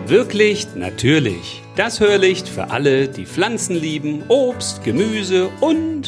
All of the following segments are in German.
Wirklich natürlich. Das Hörlicht für alle, die Pflanzen lieben, Obst, Gemüse und.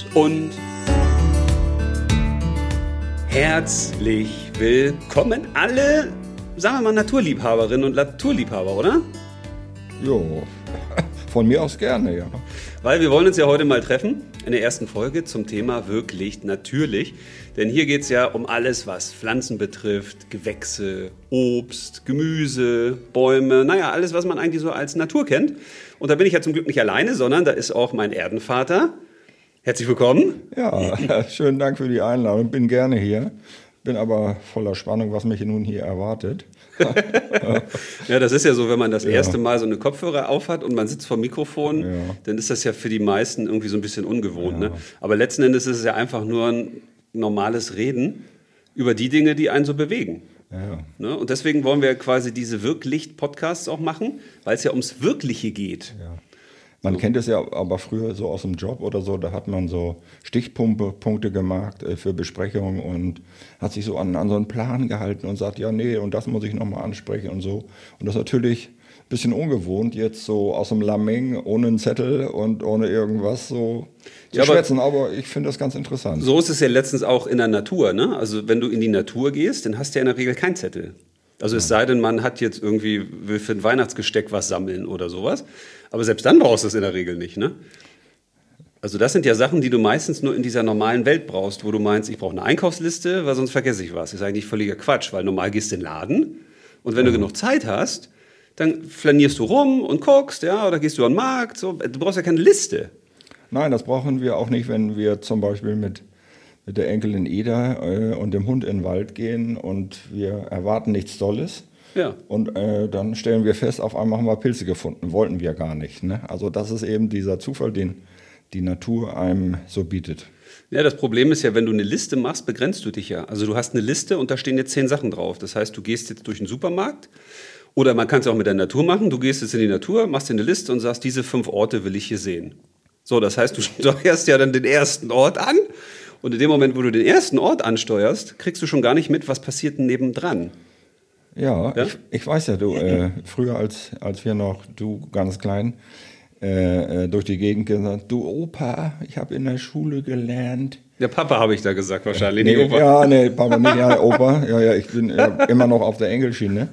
Herzlich willkommen alle, sagen wir mal, Naturliebhaberinnen und Naturliebhaber, oder? Jo, von mir aus gerne, ja. Weil wir wollen uns ja heute mal treffen in der ersten Folge zum Thema wirklich natürlich. Denn hier geht es ja um alles, was Pflanzen betrifft, Gewächse, Obst, Gemüse, Bäume, naja, alles, was man eigentlich so als Natur kennt. Und da bin ich ja zum Glück nicht alleine, sondern da ist auch mein Erdenvater. Herzlich willkommen. Ja, schönen Dank für die Einladung. Bin gerne hier. Bin aber voller Spannung, was mich nun hier erwartet. Ja, das ist ja so, wenn man das erste Mal so eine Kopfhörer aufhat und man sitzt vor dem Mikrofon, dann ist das ja für die meisten irgendwie so ein bisschen ungewohnt. Ne? Aber letzten Endes ist es ja einfach nur ein normales Reden über die Dinge, die einen so bewegen. Ja. Ne? Und deswegen wollen wir quasi diese Wirklich-Podcasts auch machen, weil es ja ums Wirkliche geht. Ja. Man kennt es ja aber früher so aus dem Job oder so, da hat man so Stichpunkte gemacht für Besprechungen und hat sich so an so einen Plan gehalten und sagt, ja, nee, und das muss ich nochmal ansprechen und so. Und das ist natürlich ein bisschen ungewohnt, jetzt so aus dem Lameng, ohne einen Zettel und ohne irgendwas so zu schwätzen, aber ich finde das ganz interessant. So ist es ja letztens auch in der Natur, ne? Also wenn du in die Natur gehst, dann hast du ja in der Regel keinen Zettel. Also es sei denn, man hat jetzt irgendwie, will für ein Weihnachtsgesteck was sammeln oder sowas. Aber selbst dann brauchst du es in der Regel nicht, ne? Also das sind ja Sachen, die du meistens nur in dieser normalen Welt brauchst, wo du meinst, ich brauche eine Einkaufsliste, weil sonst vergesse ich was. Das ist eigentlich völliger Quatsch, weil normal gehst du in den Laden und wenn du genug Zeit hast, dann flanierst du rum und guckst, ja, oder gehst du an den Markt. So. Du brauchst ja keine Liste. Nein, das brauchen wir auch nicht, wenn wir zum Beispiel mit der Enkelin Eda und dem Hund in den Wald gehen und wir erwarten nichts Tolles. Ja. Und dann stellen wir fest, auf einmal haben wir Pilze gefunden. Wollten wir gar nicht. Ne? Also das ist eben dieser Zufall, den die Natur einem so bietet. Ja, das Problem ist ja, wenn du eine Liste machst, begrenzt du dich ja. Also du hast eine Liste und da stehen jetzt 10 Sachen drauf. Das heißt, du gehst jetzt durch den Supermarkt oder man kann es auch mit der Natur machen. Du gehst jetzt in die Natur, machst dir eine Liste und sagst, diese 5 Orte will ich hier sehen. So, das heißt, du steuerst ja dann den ersten Ort an. Und in dem Moment, wo du den ersten Ort ansteuerst, kriegst du schon gar nicht mit, was passiert denn nebendran. Ja? Ich weiß ja, du, früher als wir noch, du ganz klein, durch die Gegend gesagt, du Opa, ich habe in der Schule gelernt. Ja, Papa habe ich da gesagt wahrscheinlich, nicht Opa. Ja, nee, Papa nicht, ja, Opa. Ja, ich bin immer noch auf der Engelschiene.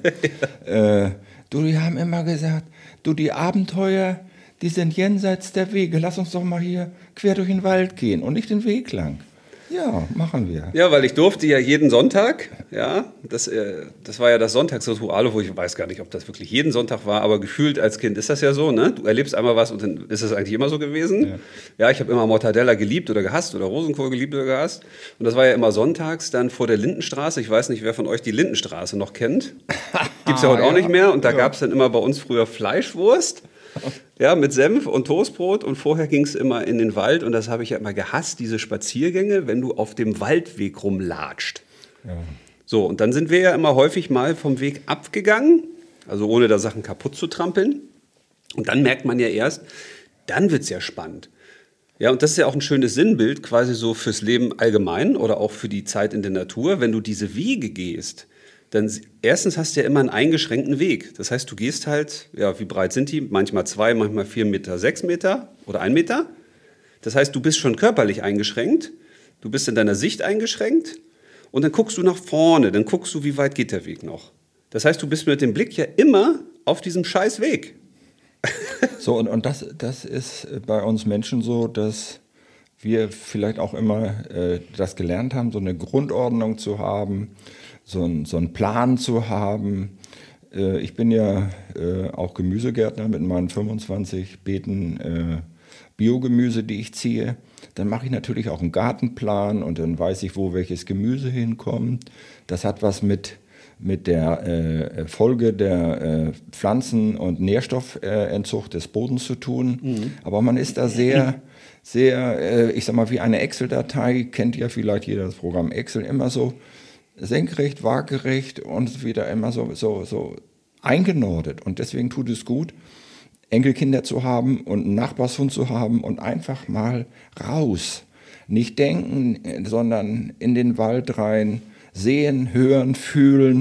Du, die haben immer gesagt, du, die Abenteuer, die sind jenseits der Wege. Lass uns doch mal hier quer durch den Wald gehen und nicht den Weg lang. Ja, machen wir. Ja, weil ich durfte ja jeden Sonntag, ja, das war ja das Sonntagsritual, wo ich weiß gar nicht, ob das wirklich jeden Sonntag war, aber gefühlt als Kind ist das ja so, ne? Du erlebst einmal was und dann ist das eigentlich immer so gewesen. Ja, ich habe immer Mortadella geliebt oder gehasst oder Rosenkohl geliebt oder gehasst. Und das war ja immer sonntags dann vor der Lindenstraße. Ich weiß nicht, wer von euch die Lindenstraße noch kennt. Gibt's ja heute auch nicht mehr. Und da gab's dann immer bei uns früher Fleischwurst. Ja, mit Senf und Toastbrot und vorher ging es immer in den Wald und das habe ich ja immer gehasst, diese Spaziergänge, wenn du auf dem Waldweg rumlatscht. Ja. So, und dann sind wir ja immer häufig mal vom Weg abgegangen, also ohne da Sachen kaputt zu trampeln. Und dann merkt man ja erst, dann wird es ja spannend. Ja, und das ist ja auch ein schönes Sinnbild quasi so fürs Leben allgemein oder auch für die Zeit in der Natur, wenn du diese Wege gehst. Dann erstens hast du ja immer einen eingeschränkten Weg. Das heißt, du gehst halt, ja, wie breit sind die? Manchmal 2, manchmal 4 Meter, 6 Meter oder 1 Meter. Das heißt, du bist schon körperlich eingeschränkt, du bist in deiner Sicht eingeschränkt und dann guckst du nach vorne, dann guckst du, wie weit geht der Weg noch. Das heißt, du bist mit dem Blick ja immer auf diesem scheiß Weg. So, und das ist bei uns Menschen so, dass wir vielleicht auch immer das gelernt haben, so eine Grundordnung zu haben, so einen Plan zu haben. Ich bin ja auch Gemüsegärtner mit meinen 25 Beeten Biogemüse, die ich ziehe. Dann mache ich natürlich auch einen Gartenplan und dann weiß ich, wo welches Gemüse hinkommt. Das hat was mit der Folge der Pflanzen- und Nährstoffentzucht des Bodens zu tun. Mhm. Aber man ist da sehr, ich sag mal, wie eine Excel-Datei, kennt ja vielleicht jeder das Programm Excel, immer so senkrecht, waagerecht und wieder immer so eingenordet. Und deswegen tut es gut, Enkelkinder zu haben und einen Nachbarshund zu haben und einfach mal raus. Nicht denken, sondern in den Wald rein, sehen, hören, fühlen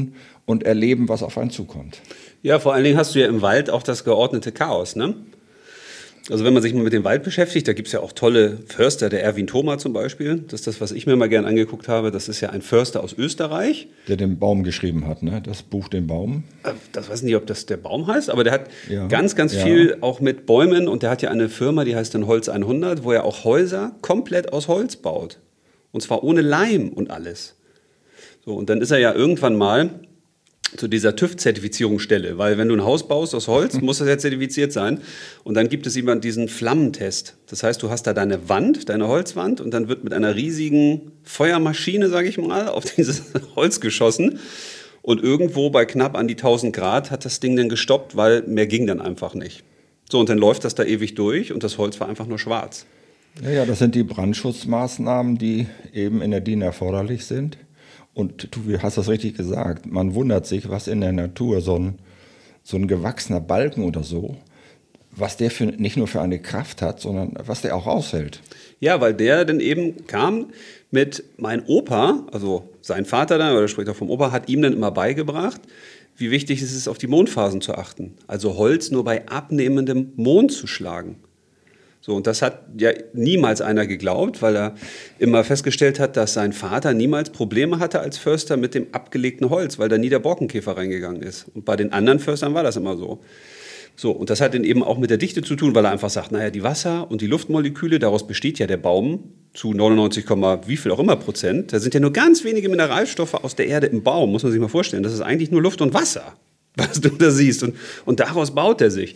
und erleben, was auf einen zukommt. Ja, vor allen Dingen hast du ja im Wald auch das geordnete Chaos, ne? Also wenn man sich mal mit dem Wald beschäftigt, da gibt es ja auch tolle Förster, der Erwin Thoma zum Beispiel. Das ist das, was ich mir mal gern angeguckt habe. Das ist ja ein Förster aus Österreich. Der den Baum geschrieben hat, ne? Das Buch Den Baum. Das weiß nicht, ob das der Baum heißt, aber der hat ganz viel auch mit Bäumen. Und der hat ja eine Firma, die heißt dann Holz 100, wo er auch Häuser komplett aus Holz baut. Und zwar ohne Leim und alles. So, und dann ist er ja irgendwann mal zu dieser TÜV-Zertifizierungsstelle, weil wenn du ein Haus baust aus Holz, muss das ja zertifiziert sein. Und dann gibt es immer diesen Flammentest. Das heißt, du hast da deine Wand, deine Holzwand, und dann wird mit einer riesigen Feuermaschine, sage ich mal, auf dieses Holz geschossen. Und irgendwo bei knapp an die 1000 Grad hat das Ding dann gestoppt, weil mehr ging dann einfach nicht. So, und dann läuft das da ewig durch und das Holz war einfach nur schwarz. Ja, das sind die Brandschutzmaßnahmen, die eben in der DIN erforderlich sind. Und du hast das richtig gesagt, man wundert sich, was in der Natur so ein gewachsener Balken oder so, was der nicht nur für eine Kraft hat, sondern was der auch aushält. Ja, weil der dann eben kam mit mein Opa, also sein Vater dann, oder spricht auch vom Opa, hat ihm dann immer beigebracht, wie wichtig es ist, auf die Mondphasen zu achten. Also Holz nur bei abnehmendem Mond zu schlagen. So, und das hat ja niemals einer geglaubt, weil er immer festgestellt hat, dass sein Vater niemals Probleme hatte als Förster mit dem abgelegten Holz, weil da nie der Borkenkäfer reingegangen ist. Und bei den anderen Förstern war das immer so. So, und das hat dann eben auch mit der Dichte zu tun, weil er einfach sagt, naja, die Wasser- und die Luftmoleküle, daraus besteht ja der Baum zu 99, wie viel auch immer Prozent. Da sind ja nur ganz wenige Mineralstoffe aus der Erde im Baum, muss man sich mal vorstellen. Das ist eigentlich nur Luft und Wasser, was du da siehst. Und daraus baut er sich.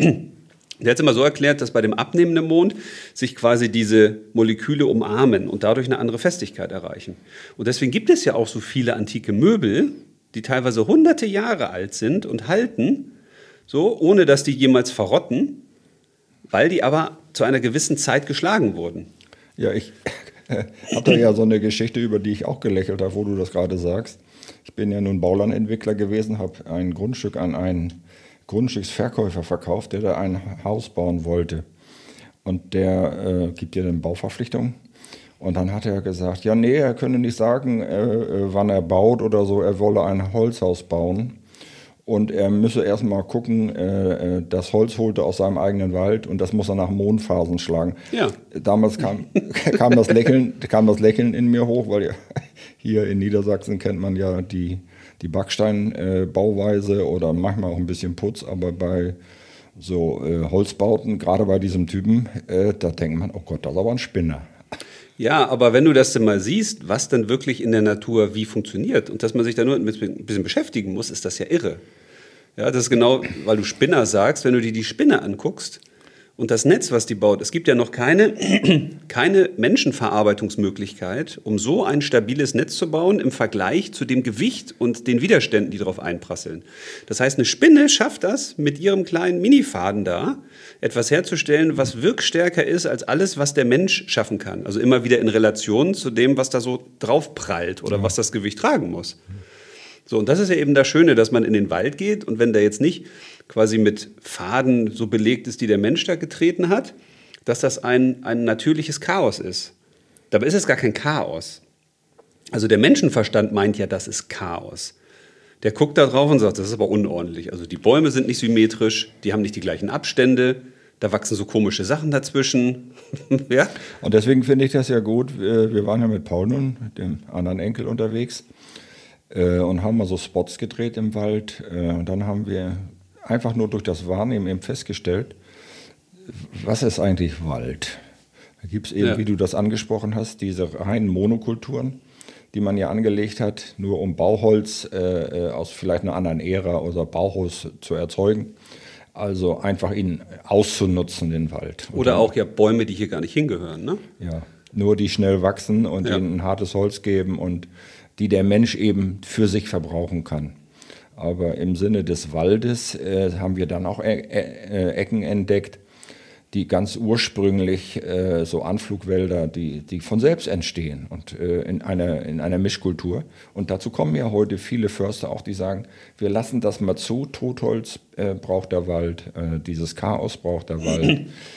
Der hat es immer so erklärt, dass bei dem abnehmenden Mond sich quasi diese Moleküle umarmen und dadurch eine andere Festigkeit erreichen. Und deswegen gibt es ja auch so viele antike Möbel, die teilweise hunderte Jahre alt sind und halten, so, ohne dass die jemals verrotten, weil die aber zu einer gewissen Zeit geschlagen wurden. Ja, ich habe da ja so eine Geschichte, über die ich auch gelächelt habe, wo du das gerade sagst. Ich bin ja nun Baulandentwickler gewesen, habe ein Grundstück an einen Grundstücksverkäufer verkauft, der da ein Haus bauen wollte. Und der gibt dir eine Bauverpflichtung. Und dann hat er gesagt, ja nee, er könne nicht sagen, wann er baut oder so, er wolle ein Holzhaus bauen. Und er müsse erstmal gucken, das Holz holte aus seinem eigenen Wald und das muss er nach Mondphasen schlagen. Ja. Damals kam das Lächeln in mir hoch, weil hier in Niedersachsen kennt man ja die Backsteinbauweise oder manchmal auch ein bisschen Putz, aber bei so Holzbauten, gerade bei diesem Typen, da denkt man, oh Gott, das ist aber ein Spinner. Ja, aber wenn du das denn mal siehst, was dann wirklich in der Natur wie funktioniert und dass man sich da nur ein bisschen beschäftigen muss, ist das ja irre. Ja, das ist genau, weil du Spinner sagst, wenn du dir die Spinne anguckst und das Netz, was die baut, es gibt ja noch keine Menschenverarbeitungsmöglichkeit, um so ein stabiles Netz zu bauen im Vergleich zu dem Gewicht und den Widerständen, die darauf einprasseln. Das heißt, eine Spinne schafft das mit ihrem kleinen Minifaden da, etwas herzustellen, was wirkstärker ist als alles, was der Mensch schaffen kann. Also immer wieder in Relation zu dem, was da so drauf prallt oder was das Gewicht tragen muss. So, und das ist ja eben das Schöne, dass man in den Wald geht und wenn der jetzt nicht quasi mit Faden so belegt ist, die der Mensch da getreten hat, dass das ein natürliches Chaos ist. Dabei ist es gar kein Chaos. Also der Menschenverstand meint ja, das ist Chaos. Der guckt da drauf und sagt, das ist aber unordentlich. Also die Bäume sind nicht symmetrisch, die haben nicht die gleichen Abstände, da wachsen so komische Sachen dazwischen. Ja? Und deswegen finde ich das ja gut. Wir waren ja mit Paul nun, dem anderen Enkel, unterwegs und haben mal so Spots gedreht im Wald. Und dann haben wir einfach nur durch das Wahrnehmen eben festgestellt, was ist eigentlich Wald? Da gibt es eben, wie du das angesprochen hast, diese reinen Monokulturen, die man ja angelegt hat, nur um Bauholz aus vielleicht einer anderen Ära oder Bauhaus zu erzeugen. Also einfach ihn auszunutzen, den Wald. Oder auch ja Bäume, die hier gar nicht hingehören, ne? Ja, nur die schnell wachsen und ihnen ein hartes Holz geben und die der Mensch eben für sich verbrauchen kann. Aber im Sinne des Waldes haben wir dann auch Ecken entdeckt, die ganz ursprünglich so Anflugwälder, die von selbst entstehen und in einer Mischkultur. Und dazu kommen ja heute viele Förster auch, die sagen, wir lassen das mal zu, Totholz braucht der Wald, dieses Chaos braucht der Wald.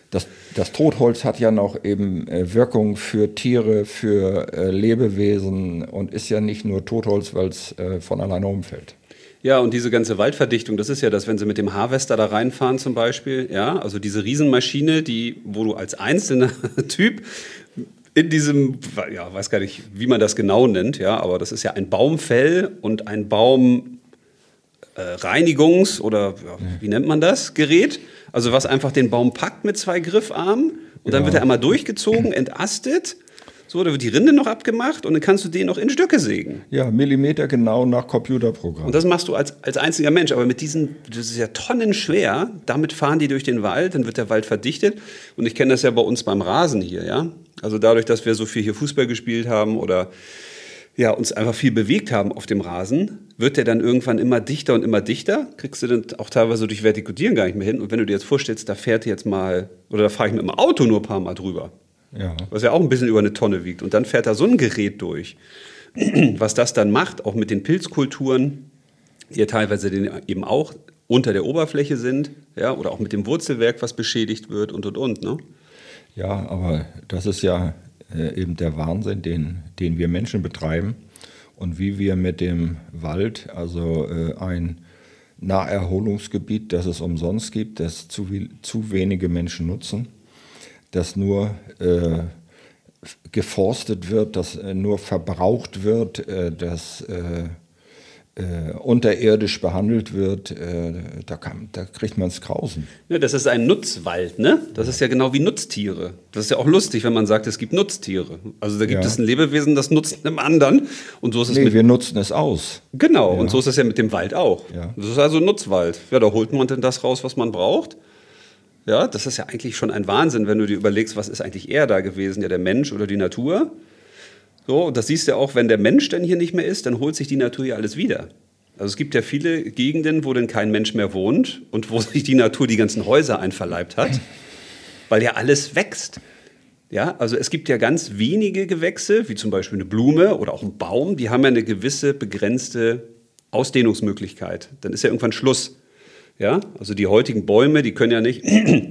das Totholz hat ja noch eben Wirkung für Tiere, für Lebewesen und ist ja nicht nur Totholz, weil es von alleine umfällt. Ja, und diese ganze Waldverdichtung, das ist ja das, wenn Sie mit dem Harvester da reinfahren zum Beispiel, ja, also diese Riesenmaschine, wo du als einzelner Typ in diesem, ja, weiß gar nicht, wie man das genau nennt, ja, aber das ist ja ein Baumfell und ein Baumreinigungs- oder ja, wie nennt man das, Gerät, also was einfach den Baum packt mit 2 Griffarmen und dann wird er einmal durchgezogen, entastet. So, da wird die Rinde noch abgemacht und dann kannst du den noch in Stücke sägen. Ja, Millimeter genau nach Computerprogramm. Und das machst du als einziger Mensch. Aber mit diesen, das ist ja tonnenschwer, damit fahren die durch den Wald, dann wird der Wald verdichtet. Und ich kenne das ja bei uns beim Rasen hier, ja. Also dadurch, dass wir so viel hier Fußball gespielt haben oder ja, uns einfach viel bewegt haben auf dem Rasen, wird der dann irgendwann immer dichter und immer dichter. Kriegst du dann auch teilweise durch Vertikutieren gar nicht mehr hin. Und wenn du dir jetzt vorstellst, da fährt jetzt mal, oder da fahre ich mit dem Auto nur ein paar Mal drüber. Ja. Was ja auch ein bisschen über eine Tonne wiegt. Und dann fährt da so ein Gerät durch. Was das dann macht, auch mit den Pilzkulturen, die ja teilweise eben auch unter der Oberfläche sind, ja, oder auch mit dem Wurzelwerk, was beschädigt wird und. Ne? Ja, aber das ist ja eben der Wahnsinn, den wir Menschen betreiben und wie wir mit dem Wald, also ein Naherholungsgebiet, das es umsonst gibt, das zu wenige Menschen nutzen, das nur geforstet wird, das nur verbraucht wird, das unterirdisch behandelt wird, da kriegt man es Grausen. Ja, das ist ein Nutzwald, ne? Das ist ja genau wie Nutztiere. Das ist ja auch lustig, wenn man sagt, es gibt Nutztiere. Also da gibt es ein Lebewesen, das nutzt einem anderen. Und so ist es wir nutzen es aus. Genau, und so ist es ja mit dem Wald auch. Ja. Das ist also ein Nutzwald. Ja, da holt man dann das raus, was man braucht. Ja, das ist ja eigentlich schon ein Wahnsinn, wenn du dir überlegst, was ist eigentlich eher da gewesen, ja, der Mensch oder die Natur? So, und das siehst du auch, wenn der Mensch dann hier nicht mehr ist, dann holt sich die Natur ja alles wieder. Also es gibt ja viele Gegenden, wo dann kein Mensch mehr wohnt und wo sich die Natur die ganzen Häuser einverleibt hat, weil ja alles wächst. Ja, also es gibt ja ganz wenige Gewächse, wie zum Beispiel eine Blume oder auch ein Baum, die haben ja eine gewisse begrenzte Ausdehnungsmöglichkeit. Dann ist ja irgendwann Schluss. Ja, also die heutigen Bäume, die können ja nicht,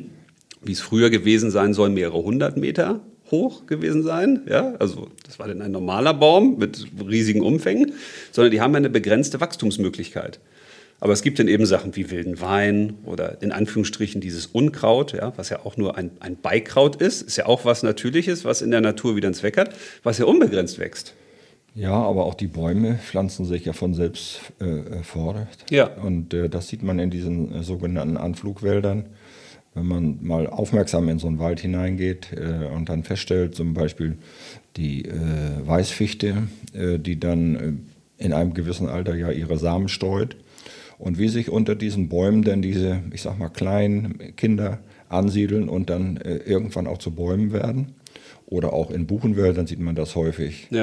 wie es früher gewesen sein soll, mehrere 100 Meter hoch gewesen sein. Ja, also das war dann ein normaler Baum mit riesigen Umfängen, sondern die haben ja eine begrenzte Wachstumsmöglichkeit. Aber es gibt dann eben Sachen wie wilden Wein oder in Anführungsstrichen dieses Unkraut, ja, was ja auch nur ein Beikraut ist ja auch was Natürliches, was in der Natur wieder einen Zweck hat, was ja unbegrenzt wächst. Ja, aber auch die Bäume pflanzen sich ja von selbst fort. Ja. Und das sieht man in diesen sogenannten Anflugwäldern. Wenn man mal aufmerksam in so einen Wald hineingeht und dann feststellt, zum Beispiel die Weißfichte, die dann in einem gewissen Alter ja ihre Samen streut. Und wie sich unter diesen Bäumen dann diese, ich sag mal, kleinen Kinder ansiedeln und dann irgendwann auch zu Bäumen werden. Oder auch in Buchenwäldern sieht man das häufig. Ja.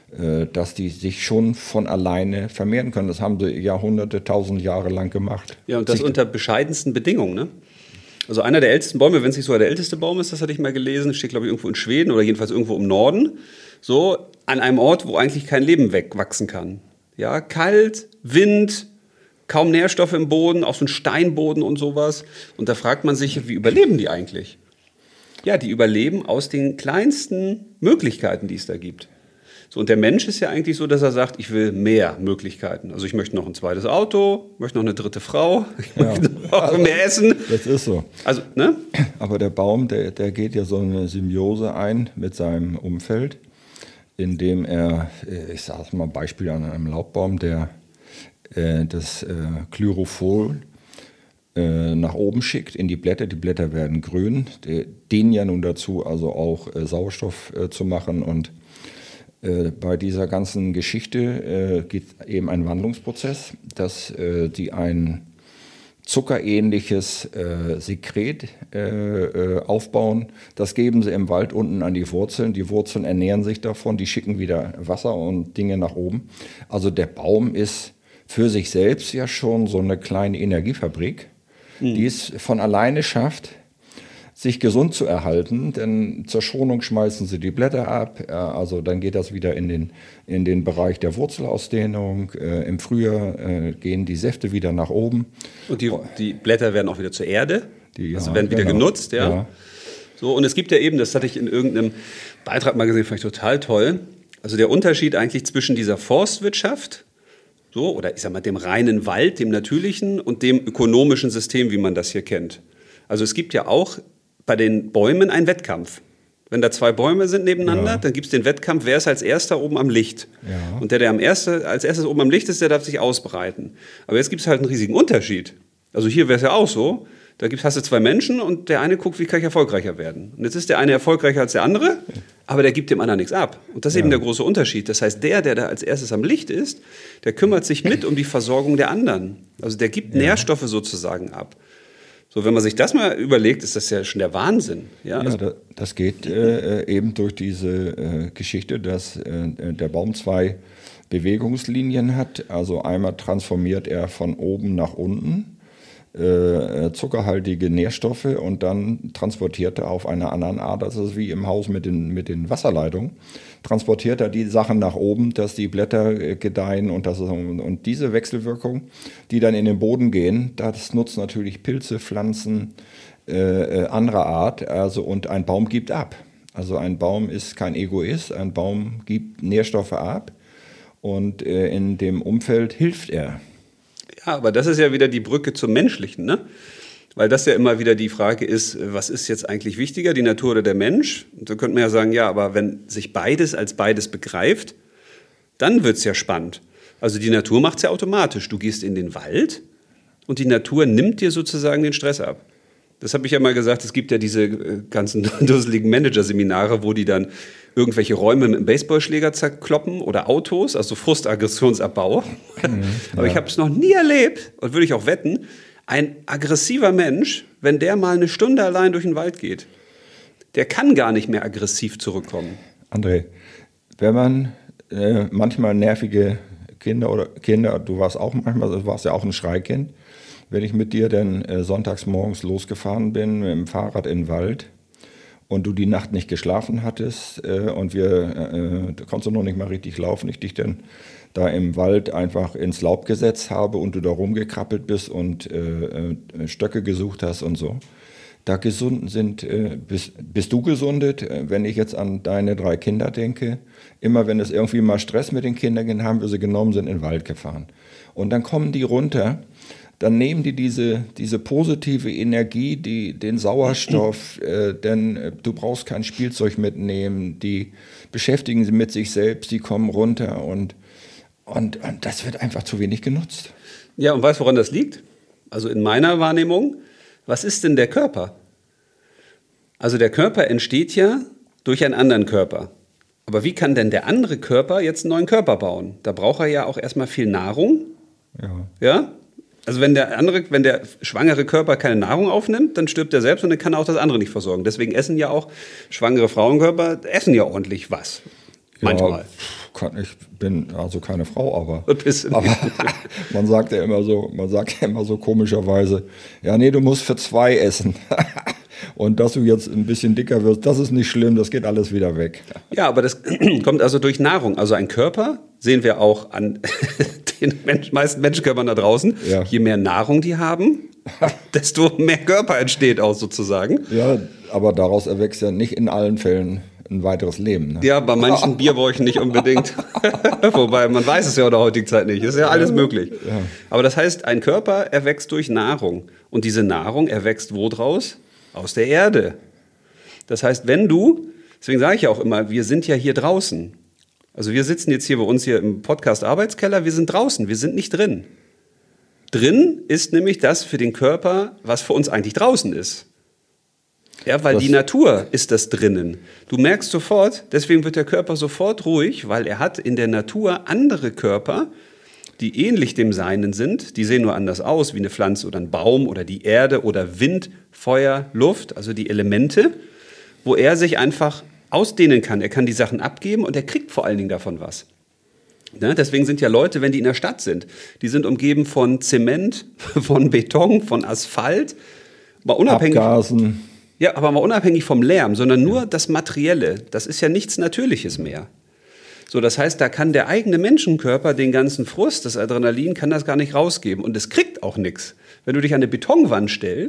Dass die sich schon von alleine vermehren können. Das haben sie Jahrhunderte, 1000 Jahre lang gemacht. Ja, und das unter bescheidensten Bedingungen, ne? Also einer der ältesten Bäume, wenn es nicht sogar der älteste Baum ist, das hatte ich mal gelesen, steht, glaube ich, irgendwo in Schweden oder jedenfalls irgendwo im Norden, so an einem Ort, wo eigentlich kein Leben wachsen kann. Ja, kalt, Wind, kaum Nährstoffe im Boden, auch so ein Steinboden und sowas. Und da fragt man sich, wie überleben die eigentlich? Ja, die überleben aus den kleinsten Möglichkeiten, die es da gibt. So, und der Mensch ist ja eigentlich so, dass er sagt, ich will mehr Möglichkeiten. Also ich möchte noch ein zweites Auto, möchte noch eine dritte Frau, ich möchte noch mehr essen. Das ist so. Also, ne? Aber der Baum, der geht ja so eine Symbiose ein mit seinem Umfeld, indem er, ich sage mal ein Beispiel an einem Laubbaum, der das Chlorophyll nach oben schickt in die Blätter werden grün, die dienen ja nun dazu, also auch Sauerstoff zu machen und bei dieser ganzen Geschichte geht eben ein Wandlungsprozess, dass die ein zuckerähnliches Sekret aufbauen. Das geben sie im Wald unten an die Wurzeln. Die Wurzeln ernähren sich davon, die schicken wieder Wasser und Dinge nach oben. Also der Baum ist für sich selbst ja schon so eine kleine Energiefabrik, die es von alleine schafft, sich gesund zu erhalten, denn zur Schonung schmeißen sie die Blätter ab, also dann geht das wieder in den Bereich der Wurzelausdehnung, im Frühjahr gehen die Säfte wieder nach oben. Und die Blätter werden auch wieder zur Erde, also werden wieder genutzt, ja. So, und es gibt ja eben, das hatte ich in irgendeinem Beitrag mal gesehen, fand ich total toll, also der Unterschied eigentlich zwischen dieser Forstwirtschaft, so, oder ich sag mal dem reinen Wald, dem natürlichen und dem ökonomischen System, wie man das hier kennt. Also es gibt ja auch bei den Bäumen einen Wettkampf. Wenn da 2 Bäume sind nebeneinander, dann gibt es den Wettkampf, wer ist als erster oben am Licht. Ja. Und der als erstes oben am Licht ist, der darf sich ausbreiten. Aber jetzt gibt es halt einen riesigen Unterschied. Also hier wäre es ja auch so, hast du 2 Menschen und der eine guckt, wie kann ich erfolgreicher werden. Und jetzt ist der eine erfolgreicher als der andere, aber der gibt dem anderen nichts ab. Und das ist eben der große Unterschied. Das heißt, der da als erstes am Licht ist, der kümmert sich mit um die Versorgung der anderen. Also der gibt Nährstoffe sozusagen ab. So, wenn man sich das mal überlegt, ist das ja schon der Wahnsinn. Ja, also das geht eben durch diese Geschichte, dass der Baum 2 Bewegungslinien hat. Also einmal transformiert er von oben nach unten zuckerhaltige Nährstoffe und dann transportiert er auf einer anderen Art, das ist wie im Haus mit den Wasserleitungen, transportiert er die Sachen nach oben, dass die Blätter gedeihen und diese Wechselwirkung, die dann in den Boden gehen, das nutzt natürlich Pilze, Pflanzen anderer Art, also und ein Baum gibt ab. Also ein Baum ist kein Egoist, ein Baum gibt Nährstoffe ab und in dem Umfeld hilft er. Ja, aber das ist ja wieder die Brücke zum Menschlichen, ne? Weil das ja immer wieder die Frage ist, was ist jetzt eigentlich wichtiger, die Natur oder der Mensch? Und da könnte man ja sagen, ja, aber wenn sich beides als beides begreift, dann wird es ja spannend. Also die Natur macht es ja automatisch. Du gehst in den Wald und die Natur nimmt dir sozusagen den Stress ab. Das habe ich ja mal gesagt, es gibt ja diese ganzen dusseligen Managerseminare, wo die dann irgendwelche Räume mit einem Baseballschläger zerkloppen oder Autos, also Frustagressionsabbau. Aber ich habe es noch nie erlebt, und würde ich auch wetten, ein aggressiver Mensch, wenn der mal eine Stunde allein durch den Wald geht, der kann gar nicht mehr aggressiv zurückkommen. André, wenn man manchmal nervige Kinder, du warst ja auch ein Schreikind, wenn ich mit dir dann sonntags morgens losgefahren bin mit dem Fahrrad in den Wald und du die Nacht nicht geschlafen hattest und da konntest du noch nicht mal richtig laufen, ich dich dann da im Wald einfach ins Laub gesetzt habe und du da rumgekrabbelt bist und Stöcke gesucht hast und so. Da bist du gesundet, wenn ich jetzt an deine 3 Kinder denke. Immer wenn es irgendwie mal Stress mit den Kindern ging, haben wir sie genommen, sind in den Wald gefahren. Und dann kommen die runter, dann nehmen die diese positive Energie, den Sauerstoff, denn du brauchst kein Spielzeug mitnehmen, die beschäftigen sich mit sich selbst, die kommen runter und das wird einfach zu wenig genutzt. Ja, und weißt du, woran das liegt? Also in meiner Wahrnehmung, was ist denn der Körper? Also der Körper entsteht ja durch einen anderen Körper. Aber wie kann denn der andere Körper jetzt einen neuen Körper bauen? Da braucht er ja auch erstmal viel Nahrung. Ja? Also wenn der schwangere Körper keine Nahrung aufnimmt, dann stirbt er selbst und dann kann er auch das andere nicht versorgen. Deswegen essen ja auch schwangere Frauenkörper, ordentlich was. Manchmal. Ja, ich bin also keine Frau, aber aber man sagt ja immer so komischerweise, ja nee, du musst für 2 essen. Und dass du jetzt ein bisschen dicker wirst, das ist nicht schlimm, das geht alles wieder weg. Ja, aber das kommt also durch Nahrung. Also ein Körper, sehen wir auch an den meisten Menschenkörpern da draußen, je mehr Nahrung die haben, desto mehr Körper entsteht auch sozusagen. Ja, aber daraus erwächst ja nicht in allen Fällen ein weiteres Leben. Ne? Ja, bei manchen Bierbäuchen nicht unbedingt. Wobei, man weiß es ja in der heutigen Zeit nicht. Ist ja alles möglich. Ja. Aber das heißt, ein Körper erwächst durch Nahrung. Und diese Nahrung erwächst wo draus? Aus der Erde. Das heißt, deswegen sage ich ja auch immer, wir sind ja hier draußen. Also wir sitzen jetzt hier bei uns hier im Podcast Arbeitskeller, wir sind draußen, wir sind nicht drin. Drin ist nämlich das für den Körper, was für uns eigentlich draußen ist. Ja, weil die Natur ist das drinnen. Du merkst sofort, deswegen wird der Körper sofort ruhig, weil er hat in der Natur andere Körper, die ähnlich dem Seinen sind. Die sehen nur anders aus, wie eine Pflanze oder ein Baum oder die Erde oder Wind, Feuer, Luft, also die Elemente, wo er sich einfach ausdehnen kann. Er kann die Sachen abgeben und er kriegt vor allen Dingen davon was. Ja, deswegen sind ja Leute, wenn die in der Stadt sind, die sind umgeben von Zement, von Beton, von Asphalt, mal unabhängig. Abgasen. Ja, aber mal unabhängig vom Lärm, sondern nur das Materielle. Das ist ja nichts Natürliches mehr. So, das heißt, da kann der eigene Menschenkörper den ganzen Frust, das Adrenalin, kann das gar nicht rausgeben. Und es kriegt auch nichts. Wenn du dich an eine Betonwand stellst,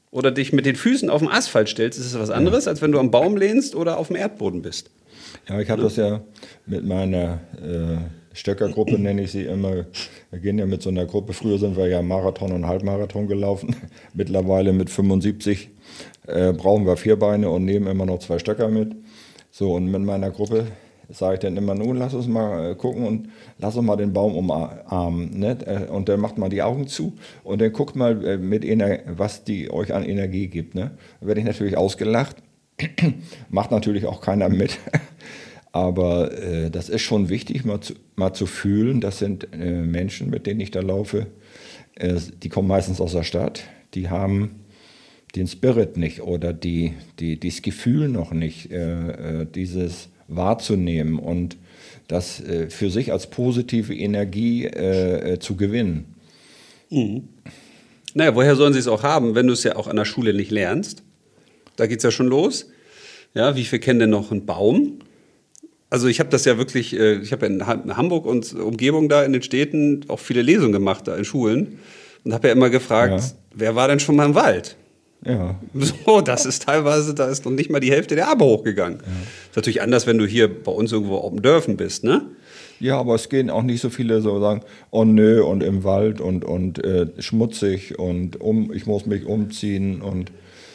oder dich mit den Füßen auf den Asphalt stellst, ist es was anderes, als wenn du am Baum lehnst oder auf dem Erdboden bist. Ja, ich habe das ja mit meiner Stöckergruppe, nenne ich sie immer. Wir gehen ja mit so einer Gruppe. Früher sind wir ja Marathon und Halbmarathon gelaufen. Mittlerweile mit 75 brauchen wir 4 Beine und nehmen immer noch 2 Stöcker mit. So, und mit meiner Gruppe sage ich dann immer, nun lass uns mal gucken und lass uns mal den Baum umarmen. Ne? Und dann macht man die Augen zu und dann guckt mal, was die euch an Energie gibt. Ne? Dann werde ich natürlich ausgelacht. Macht natürlich auch keiner mit. Aber das ist schon wichtig, mal zu fühlen. Das sind Menschen, mit denen ich da laufe. Die kommen meistens aus der Stadt. Die haben den Spirit nicht oder das Gefühl noch nicht, dieses wahrzunehmen und das für sich als positive Energie zu gewinnen. Mhm. Naja, woher sollen sie es auch haben, wenn du es ja auch an der Schule nicht lernst? Da geht es ja schon los. Ja, wie viele kennen denn noch einen Baum? Also ich habe das ja wirklich, ich habe ja in Hamburg und Umgebung da in den Städten auch viele Lesungen gemacht da in Schulen und habe ja immer gefragt, wer war denn schon mal im Wald? Ja. So, das ist teilweise, da ist noch nicht mal die Hälfte der Arme hochgegangen. Ja. Ist natürlich anders, wenn du hier bei uns irgendwo auf den Dörfen bist, ne? Ja, aber es gehen auch nicht so viele so sagen, oh nö, und im Wald und schmutzig und ich muss mich umziehen und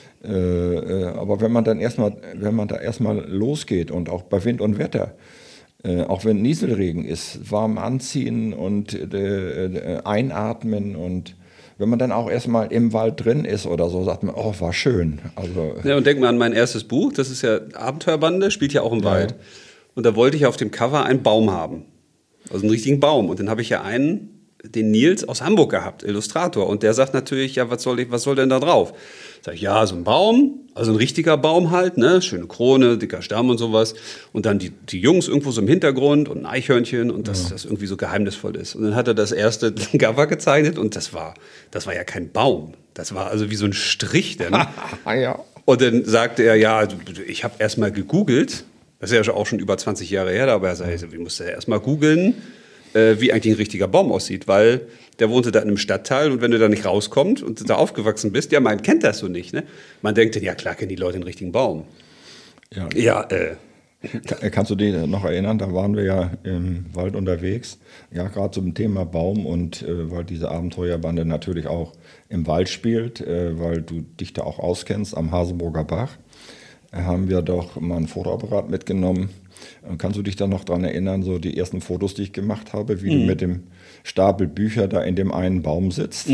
aber wenn man da erstmal losgeht und auch bei Wind und Wetter, auch wenn Nieselregen ist, warm anziehen und einatmen und wenn man dann auch erstmal im Wald drin ist oder so, sagt man, oh, war schön. Also, ja, und denk mal an mein erstes Buch, das ist ja Abenteuerbande, spielt ja auch im Wald. Und da wollte ich auf dem Cover einen Baum haben, also einen richtigen Baum. Und dann habe ich ja den Nils aus Hamburg gehabt, Illustrator. Und der sagt natürlich, ja, was soll denn da drauf? Sag ich, ja, so ein Baum, also ein richtiger Baum halt, ne, schöne Krone, dicker Stamm und sowas. Und dann die Jungs irgendwo so im Hintergrund und ein Eichhörnchen und das irgendwie so geheimnisvoll ist. Und dann hat er das erste Cover gezeichnet und das war ja kein Baum. Das war also wie so ein Strich dann. Ja. Und dann sagte er, ja, ich habe erst mal gegoogelt. Das ist ja auch schon über 20 Jahre her, aber er sagte, ich musste erst mal googeln, wie eigentlich ein richtiger Baum aussieht, weil der wohnte da in einem Stadtteil und wenn du da nicht rauskommst und da aufgewachsen bist, ja, man kennt das so nicht, ne? Man denkt dann, ja klar kennen die Leute den richtigen Baum. Ja. Kannst du dich noch erinnern, da waren wir ja im Wald unterwegs, ja, gerade zum Thema Baum und weil diese Abenteuerbande natürlich auch im Wald spielt, weil du dich da auch auskennst am Hasenburger Bach, haben wir doch mal ein Fotoapparat mitgenommen. Kannst du dich dann noch daran erinnern, so die ersten Fotos, die ich gemacht habe, wie du mit dem Stapel Bücher da in dem einen Baum sitzt?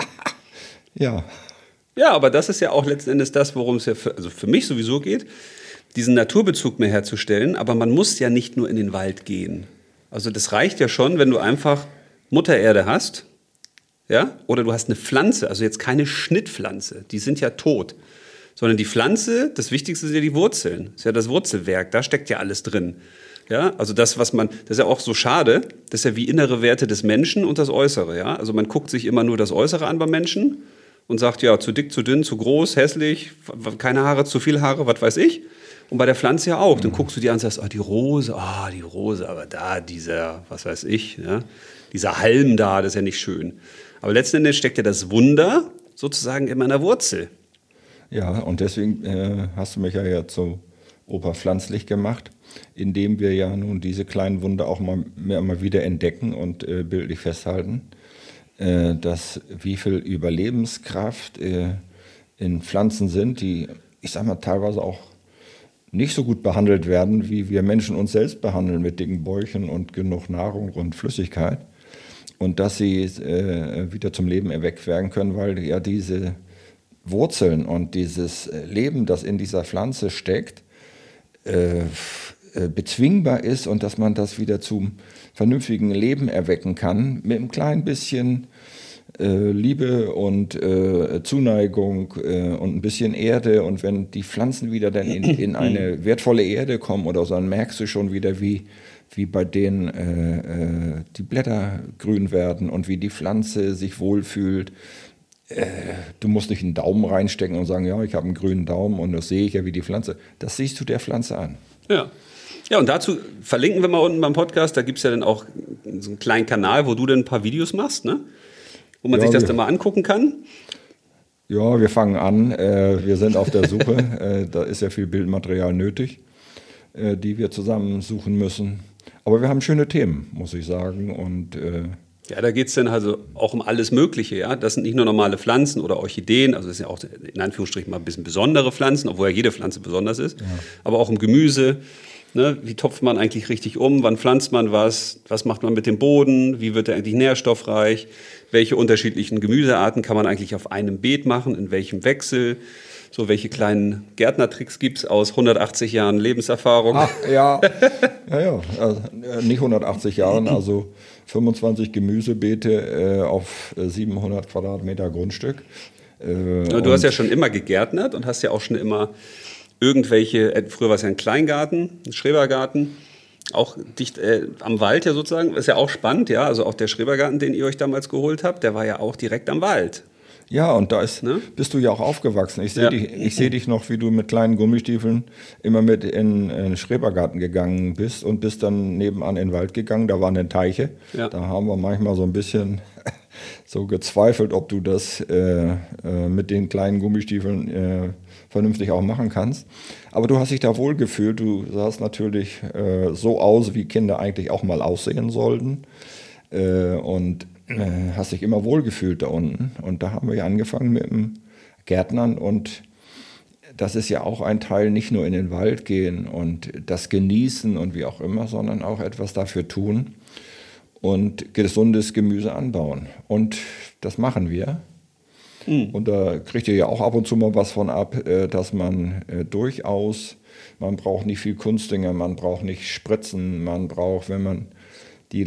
Ja. Ja, aber das ist ja auch letzten Endes das, worum es ja für mich sowieso geht, diesen Naturbezug mehr herzustellen. Aber man muss ja nicht nur in den Wald gehen. Also das reicht ja schon, wenn du einfach Mutter Erde hast, ja, oder du hast eine Pflanze, also jetzt keine Schnittpflanze, die sind ja tot. Sondern die Pflanze, das Wichtigste sind ja die Wurzeln. Das ist ja das Wurzelwerk, da steckt ja alles drin. Ja, also das ist ja auch so schade, das ist ja wie innere Werte des Menschen und das Äußere. Ja? Also man guckt sich immer nur das Äußere an beim Menschen und sagt, ja, zu dick, zu dünn, zu groß, hässlich, keine Haare, zu viel Haare, was weiß ich. Und bei der Pflanze ja auch. Dann guckst du dir an und sagst, die Rose, aber da dieser, was weiß ich, ja? Dieser Halm da, das ist ja nicht schön. Aber letzten Endes steckt ja das Wunder sozusagen in meiner Wurzel. Ja, und deswegen hast du mich ja jetzt so oberpflanzlich gemacht, indem wir ja nun diese kleinen Wunder auch mal wieder entdecken und bildlich festhalten, dass wie viel Überlebenskraft in Pflanzen sind, die, ich sag mal, teilweise auch nicht so gut behandelt werden, wie wir Menschen uns selbst behandeln mit dicken Bäuchen und genug Nahrung und Flüssigkeit. Und dass sie wieder zum Leben erweckt werden können, weil ja diese Wurzeln und dieses Leben, das in dieser Pflanze steckt, bezwingbar ist und dass man das wieder zum vernünftigen Leben erwecken kann, mit einem kleinen bisschen Liebe und Zuneigung und ein bisschen Erde. Und wenn die Pflanzen wieder dann in eine wertvolle Erde kommen oder so, dann merkst du schon wieder, wie bei denen die Blätter grün werden und wie die Pflanze sich wohlfühlt. Du musst nicht einen Daumen reinstecken und sagen, ja, ich habe einen grünen Daumen und das sehe ich ja wie die Pflanze. Das siehst du der Pflanze an. Ja. Ja, und dazu verlinken wir mal unten beim Podcast, da gibt es ja dann auch so einen kleinen Kanal, wo du dann ein paar Videos machst, ne? Wo man sich das dann mal angucken kann. Ja, wir fangen an. Wir sind auf der Suche. Da ist ja viel Bildmaterial nötig, die wir zusammen suchen müssen. Aber wir haben schöne Themen, muss ich sagen. Und ja, da geht es dann also auch um alles Mögliche. Ja? Das sind nicht nur normale Pflanzen oder Orchideen, also das sind ja auch in Anführungsstrichen mal ein bisschen besondere Pflanzen, obwohl ja jede Pflanze besonders ist, aber auch um Gemüse. Ne? Wie topft man eigentlich richtig um? Wann pflanzt man was? Was macht man mit dem Boden? Wie wird er eigentlich nährstoffreich? Welche unterschiedlichen Gemüsearten kann man eigentlich auf einem Beet machen? In welchem Wechsel? So, welche kleinen Gärtnertricks gibt es aus 180 Jahren Lebenserfahrung? Ach, ja. Also, nicht 180 Jahren, also 25 Gemüsebeete auf 700 Quadratmeter Grundstück. Du hast ja schon immer gegärtnert und hast ja auch schon immer irgendwelche, früher war es ja ein Kleingarten, ein Schrebergarten, auch dicht am Wald ja sozusagen. Das ist ja auch spannend, ja. Also auch der Schrebergarten, den ihr euch damals geholt habt, der war ja auch direkt am Wald. Ja, und da bist du ja auch aufgewachsen. Ich sehe dich noch, wie du mit kleinen Gummistiefeln immer mit in den Schrebergarten gegangen bist und bist dann nebenan in den Wald gegangen. Da waren dann Teiche. Ja. Da haben wir manchmal so ein bisschen so gezweifelt, ob du das mit den kleinen Gummistiefeln vernünftig auch machen kannst. Aber du hast dich da wohl gefühlt. Du sahst natürlich so aus, wie Kinder eigentlich auch mal aussehen sollten. Und hast dich immer wohlgefühlt da unten. Und da haben wir ja angefangen mit dem Gärtnern. Und das ist ja auch ein Teil, nicht nur in den Wald gehen und das genießen und wie auch immer, sondern auch etwas dafür tun und gesundes Gemüse anbauen. Und das machen wir. Und da kriegt ihr ja auch ab und zu mal was von ab, dass man durchaus, man braucht nicht viel Kunstdünger, man braucht nicht Spritzen, man braucht, wenn man die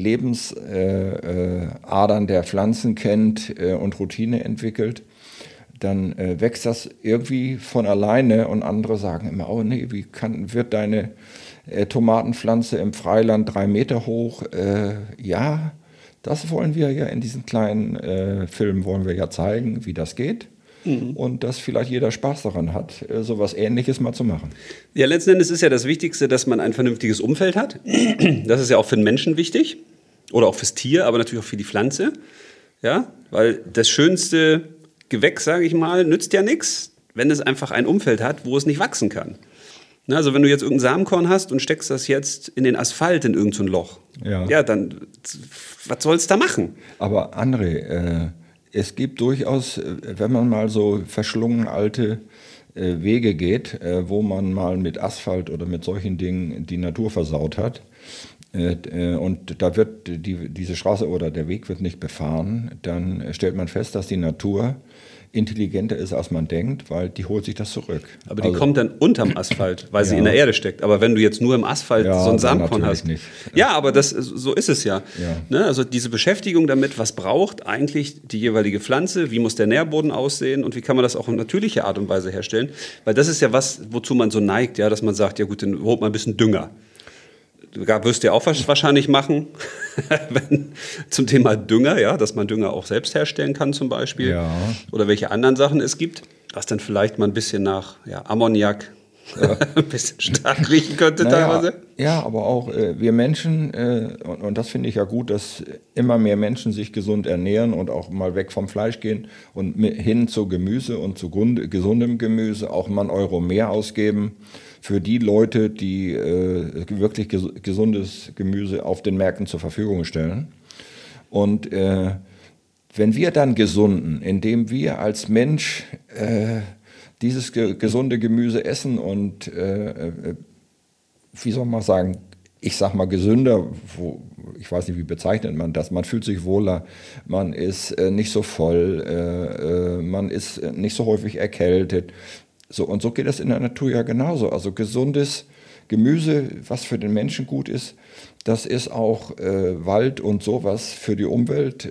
Lebensadern der Pflanzen kennt und Routine entwickelt, dann wächst das irgendwie von alleine und andere sagen immer, oh nee, wird deine Tomatenpflanze im Freiland 3 Meter hoch? Ja, das wollen wir ja in diesen kleinen Filmen wollen wir ja zeigen, wie das geht. Und dass vielleicht jeder Spaß daran hat, so was Ähnliches mal zu machen. Ja, letzten Endes ist ja das Wichtigste, dass man ein vernünftiges Umfeld hat. Das ist ja auch für den Menschen wichtig oder auch fürs Tier, aber natürlich auch für die Pflanze. Ja, weil das schönste Gewächs, sage ich mal, nützt ja nichts, wenn es einfach ein Umfeld hat, wo es nicht wachsen kann. Na, also wenn du jetzt irgendein Samenkorn hast und steckst das jetzt in den Asphalt in irgendein Loch, ja, dann was soll's da machen? Aber André, es gibt durchaus, wenn man mal so verschlungen alte Wege geht, wo man mal mit Asphalt oder mit solchen Dingen die Natur versaut hat, und da wird diese Straße oder der Weg wird nicht befahren, dann stellt man fest, dass die Natur intelligenter ist, als man denkt, weil die holt sich das zurück. Aber die kommt dann unterm Asphalt, weil sie in der Erde steckt. Aber wenn du jetzt nur im Asphalt so ein Samenkorn hast. Nicht. Ja, aber so ist es ja. Ne? Also diese Beschäftigung damit, was braucht eigentlich die jeweilige Pflanze, wie muss der Nährboden aussehen und wie kann man das auch auf natürliche Art und Weise herstellen. Weil das ist ja was, wozu man so neigt, ja, dass man sagt, ja gut, dann holt man ein bisschen Dünger. Du wirst ja auch wahrscheinlich machen, zum Thema Dünger, ja, dass man Dünger auch selbst herstellen kann zum Beispiel. Ja. Oder welche anderen Sachen es gibt, was dann vielleicht mal ein bisschen nach Ammoniak ein bisschen stark riechen könnte teilweise. Ja, aber auch wir Menschen, und das finde ich ja gut, dass immer mehr Menschen sich gesund ernähren und auch mal weg vom Fleisch gehen und hin zu Gemüse und zu gesundem Gemüse auch mal €1 mehr ausgeben. Für die Leute, die wirklich gesundes Gemüse auf den Märkten zur Verfügung stellen. Und wenn wir dann gesunden, indem wir als Mensch dieses gesunde Gemüse essen und, wie soll man sagen, ich sag mal gesünder, ich weiß nicht, wie bezeichnet man das, man fühlt sich wohler, man ist nicht so voll, man ist nicht so häufig erkältet. So, und so geht es in der Natur ja genauso. Also gesundes Gemüse, was für den Menschen gut ist, das ist auch Wald und sowas für die Umwelt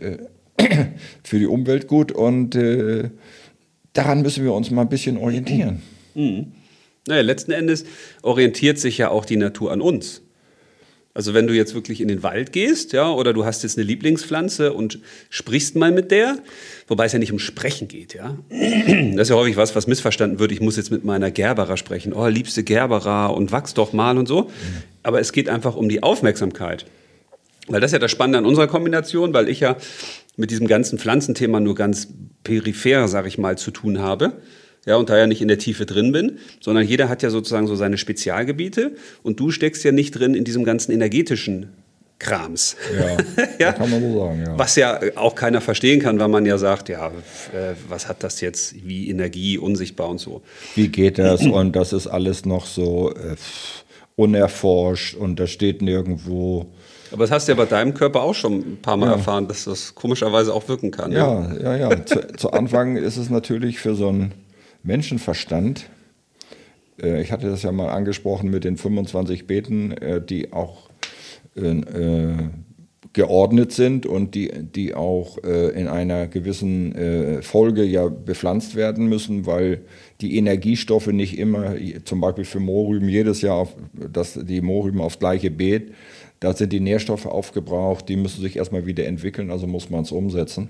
gut. Und daran müssen wir uns mal ein bisschen orientieren. Naja, letzten Endes orientiert sich ja auch die Natur an uns. Also wenn du jetzt wirklich in den Wald gehst, ja, oder du hast jetzt eine Lieblingspflanze und sprichst mal mit der, wobei es ja nicht um Sprechen geht, ja. Das ist ja häufig was missverstanden wird. Ich muss jetzt mit meiner Gerbera sprechen. Oh, liebste Gerbera und wachs doch mal und so. Aber es geht einfach um die Aufmerksamkeit. Weil das ist ja das Spannende an unserer Kombination, weil ich ja mit diesem ganzen Pflanzenthema nur ganz peripher, sage ich mal, zu tun habe. Ja, und da ja nicht in der Tiefe drin bin, sondern jeder hat ja sozusagen so seine Spezialgebiete und du steckst ja nicht drin in diesem ganzen energetischen Krams. Ja, kann man so sagen, ja. Was ja auch keiner verstehen kann, weil man ja sagt, ja, was hat das jetzt, wie Energie, unsichtbar und so. Wie geht das? Und das ist alles noch so unerforscht und das steht nirgendwo. Aber das hast du ja bei deinem Körper auch schon ein paar Mal erfahren, dass das komischerweise auch wirken kann. Ja. Zu Anfang ist es natürlich für so einen Menschenverstand, ich hatte das ja mal angesprochen mit den 25 Beeten, die auch geordnet sind und die auch in einer gewissen Folge ja bepflanzt werden müssen, weil die Energiestoffe nicht immer, zum Beispiel für Mohrrüben, jedes Jahr die Mohrrüben aufs gleiche Beet, da sind die Nährstoffe aufgebraucht, die müssen sich erstmal wieder entwickeln, also muss man es umsetzen.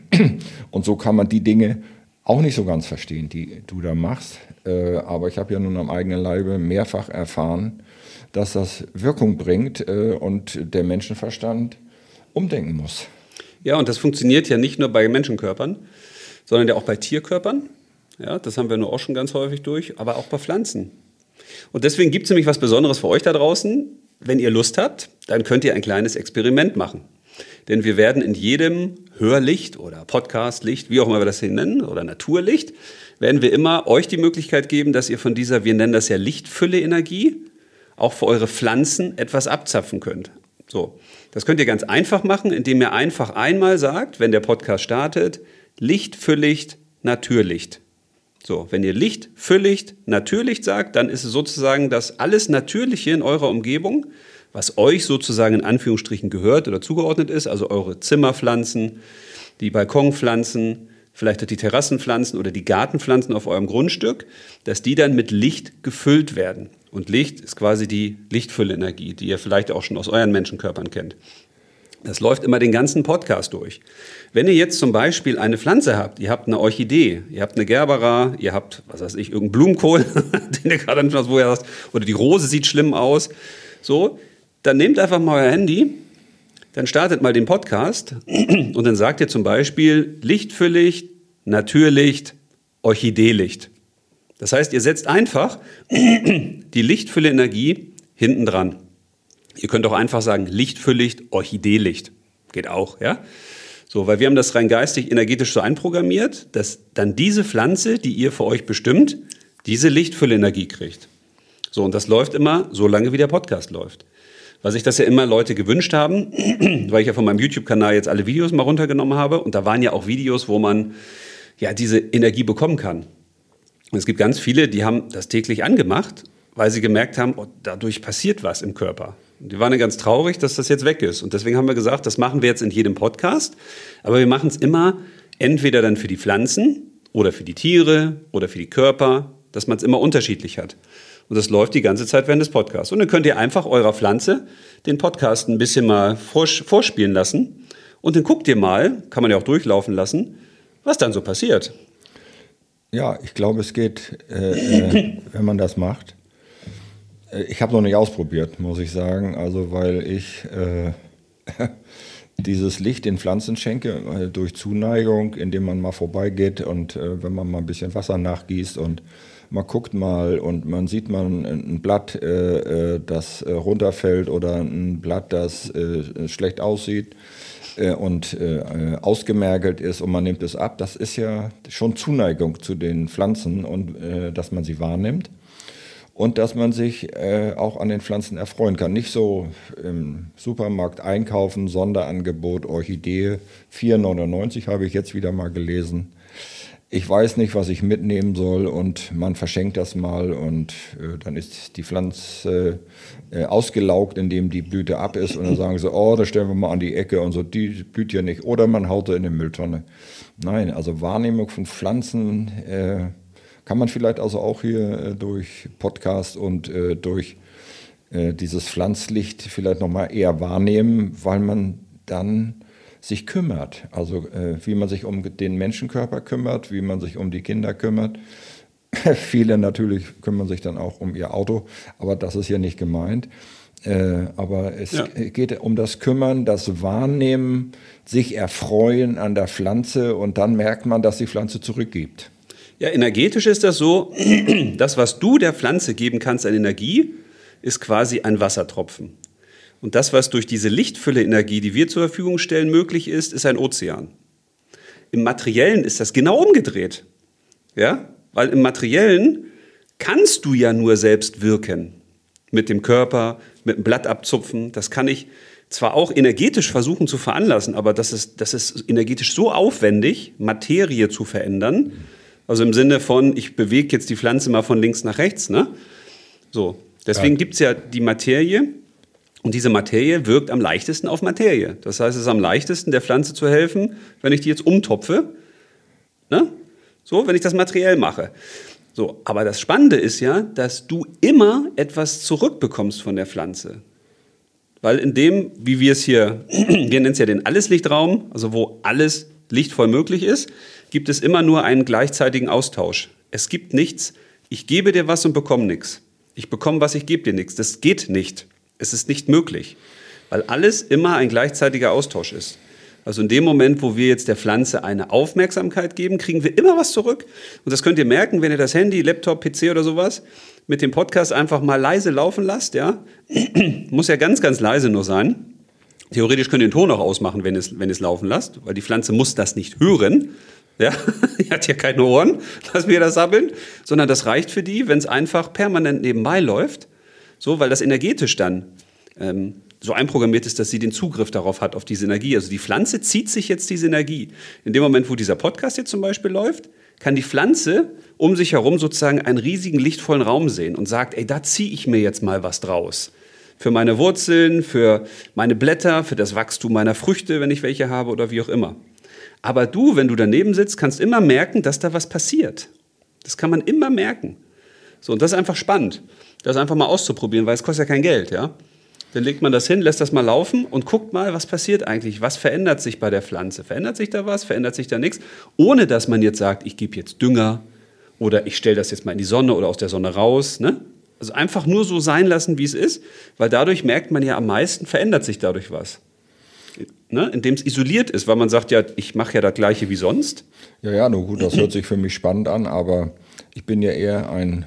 Und so kann man die Dinge auch nicht so ganz verstehen, die du da machst. Aber ich habe ja nun am eigenen Leibe mehrfach erfahren, dass das Wirkung bringt und der Menschenverstand umdenken muss. Ja, und das funktioniert ja nicht nur bei Menschenkörpern, sondern ja auch bei Tierkörpern. Ja, das haben wir nur auch schon ganz häufig durch, aber auch bei Pflanzen. Und deswegen gibt es nämlich was Besonderes für euch da draußen. Wenn ihr Lust habt, dann könnt ihr ein kleines Experiment machen. Denn wir werden in jedem Hörlicht oder Podcastlicht, wie auch immer wir das hier nennen, oder Naturlicht, werden wir immer euch die Möglichkeit geben, dass ihr von dieser, wir nennen das ja Lichtfülle-Energie, auch für eure Pflanzen etwas abzapfen könnt. So, das könnt ihr ganz einfach machen, indem ihr einfach einmal sagt, wenn der Podcast startet, Licht, Fülllicht, Naturlicht. So, wenn ihr Licht, Fülllicht, Naturlicht sagt, dann ist es sozusagen das alles Natürliche in eurer Umgebung, was euch sozusagen in Anführungsstrichen gehört oder zugeordnet ist, also eure Zimmerpflanzen, die Balkonpflanzen, vielleicht auch die Terrassenpflanzen oder die Gartenpflanzen auf eurem Grundstück, dass die dann mit Licht gefüllt werden. Und Licht ist quasi die Lichtfülle-Energie, die ihr vielleicht auch schon aus euren Menschenkörpern kennt. Das läuft immer den ganzen Podcast durch. Wenn ihr jetzt zum Beispiel eine Pflanze habt, ihr habt eine Orchidee, ihr habt eine Gerbera, ihr habt, was weiß ich, irgendeinen Blumenkohl, den ihr gerade nicht woher hast, oder die Rose sieht schlimm aus, so, dann nehmt einfach mal euer Handy, dann startet mal den Podcast und dann sagt ihr zum Beispiel Lichtfüllicht, Naturlicht, Orchideelicht. Das heißt, ihr setzt einfach die Lichtfülle-Energie hinten dran. Ihr könnt auch einfach sagen Lichtfüllicht, Orchideelicht. Geht auch, ja? So, weil wir haben das rein geistig, energetisch so einprogrammiert, dass dann diese Pflanze, die ihr für euch bestimmt, diese Lichtfülle-Energie kriegt. So, und das läuft immer so lange, wie der Podcast läuft. Weil sich das ja immer Leute gewünscht haben, weil ich ja von meinem YouTube-Kanal jetzt alle Videos mal runtergenommen habe. Und da waren ja auch Videos, wo man ja diese Energie bekommen kann. Und es gibt ganz viele, die haben das täglich angemacht, weil sie gemerkt haben, oh, dadurch passiert was im Körper. Und die waren dann ganz traurig, dass das jetzt weg ist. Und deswegen haben wir gesagt, das machen wir jetzt in jedem Podcast. Aber wir machen es immer entweder dann für die Pflanzen oder für die Tiere oder für die Körper, dass man es immer unterschiedlich hat. Und das läuft die ganze Zeit während des Podcasts. Und dann könnt ihr einfach eurer Pflanze den Podcast ein bisschen mal vorspielen lassen. Und dann guckt ihr mal, kann man ja auch durchlaufen lassen, was dann so passiert. Ja, ich glaube, es geht, wenn man das macht. Ich habe noch nicht ausprobiert, muss ich sagen. Also weil ich dieses Licht den Pflanzen schenke, durch Zuneigung, indem man mal vorbeigeht und wenn man mal ein bisschen Wasser nachgießt und man guckt mal und man sieht mal ein Blatt, das runterfällt oder ein Blatt, das schlecht aussieht und ausgemergelt ist und man nimmt es ab. Das ist ja schon Zuneigung zu den Pflanzen und dass man sie wahrnimmt und dass man sich auch an den Pflanzen erfreuen kann. Nicht so im Supermarkt einkaufen, Sonderangebot, Orchidee, 4,99 habe ich jetzt wieder mal gelesen. Ich weiß nicht, was ich mitnehmen soll und man verschenkt das mal und dann ist die Pflanze ausgelaugt, indem die Blüte ab ist und dann sagen sie, oh, das stellen wir mal an die Ecke und so, die blüht ja nicht oder man haut sie in die Mülltonne. Nein, also Wahrnehmung von Pflanzen kann man vielleicht also auch hier durch Podcast und durch dieses Pflanzlicht vielleicht nochmal eher wahrnehmen, weil man dann sich kümmert, also wie man sich um den Menschenkörper kümmert, wie man sich um die Kinder kümmert. Viele natürlich kümmern sich dann auch um ihr Auto, aber das ist ja nicht gemeint. Aber es geht um das Kümmern, das Wahrnehmen, sich erfreuen an der Pflanze und dann merkt man, dass die Pflanze zurückgibt. Ja, energetisch ist das so, das, was du der Pflanze geben kannst an Energie, ist quasi ein Wassertropfen. Und das, was durch diese Lichtfülle-Energie, die wir zur Verfügung stellen, möglich ist, ist ein Ozean. Im Materiellen ist das genau umgedreht. Ja? Weil im Materiellen kannst du ja nur selbst wirken. Mit dem Körper, mit dem Blatt abzupfen. Das kann ich zwar auch energetisch versuchen zu veranlassen, aber das ist energetisch so aufwendig, Materie zu verändern. Also im Sinne von, ich bewege jetzt die Pflanze mal von links nach rechts. Ne? So. Deswegen gibt es ja die Materie. Und diese Materie wirkt am leichtesten auf Materie. Das heißt, es ist am leichtesten, der Pflanze zu helfen, wenn ich die jetzt umtopfe. Ne? So, wenn ich das materiell mache. So, aber das Spannende ist ja, dass du immer etwas zurückbekommst von der Pflanze. Weil in dem, wie wir es hier, wir nennen es ja den Alleslichtraum, also wo alles lichtvoll möglich ist, gibt es immer nur einen gleichzeitigen Austausch. Es gibt nichts, ich gebe dir was und bekomme nichts. Ich bekomme was, ich gebe dir nichts. Das geht nicht. Es ist nicht möglich, weil alles immer ein gleichzeitiger Austausch ist. Also in dem Moment, wo wir jetzt der Pflanze eine Aufmerksamkeit geben, kriegen wir immer was zurück. Und das könnt ihr merken, wenn ihr das Handy, Laptop, PC oder sowas mit dem Podcast einfach mal leise laufen lasst. Ja? Muss ja ganz, ganz leise nur sein. Theoretisch könnt ihr den Ton auch ausmachen, wenn ihr es laufen lasst, weil die Pflanze muss das nicht hören. Ja? Die hat ja keine Ohren, lassen wir das sabbeln. Sondern das reicht für die, wenn es einfach permanent nebenbei läuft. So, weil das energetisch dann so einprogrammiert ist, dass sie den Zugriff darauf hat, auf diese Energie. Also die Pflanze zieht sich jetzt diese Energie. In dem Moment, wo dieser Podcast jetzt zum Beispiel läuft, kann die Pflanze um sich herum sozusagen einen riesigen, lichtvollen Raum sehen und sagt, ey, da ziehe ich mir jetzt mal was draus. Für meine Wurzeln, für meine Blätter, für das Wachstum meiner Früchte, wenn ich welche habe oder wie auch immer. Aber du, wenn du daneben sitzt, kannst immer merken, dass da was passiert. Das kann man immer merken. So, und das ist einfach spannend, das einfach mal auszuprobieren, weil es kostet ja kein Geld, ja. Dann legt man das hin, lässt das mal laufen und guckt mal, was passiert eigentlich, was verändert sich bei der Pflanze. Verändert sich da was, verändert sich da nichts, ohne dass man jetzt sagt, ich gebe jetzt Dünger oder ich stelle das jetzt mal in die Sonne oder aus der Sonne raus. Ne? Also einfach nur so sein lassen, wie es ist, weil dadurch merkt man ja am meisten, verändert sich dadurch was. Ne? Indem es isoliert ist, weil man sagt, ja, ich mache ja das Gleiche wie sonst. Ja, nur gut, das hört sich für mich spannend an, aber ich bin ja eher ein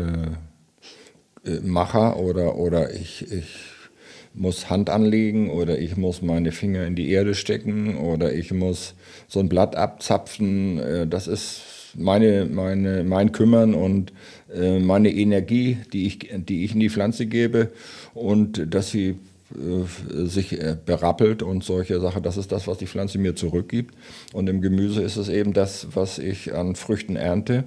Macher oder ich muss Hand anlegen oder ich muss meine Finger in die Erde stecken oder ich muss so ein Blatt abzapfen. Das ist mein Kümmern und meine Energie, die ich in die Pflanze gebe und dass sie sich berappelt und solche Sachen. Das ist das, was die Pflanze mir zurückgibt. Und im Gemüse ist es eben das, was ich an Früchten ernte,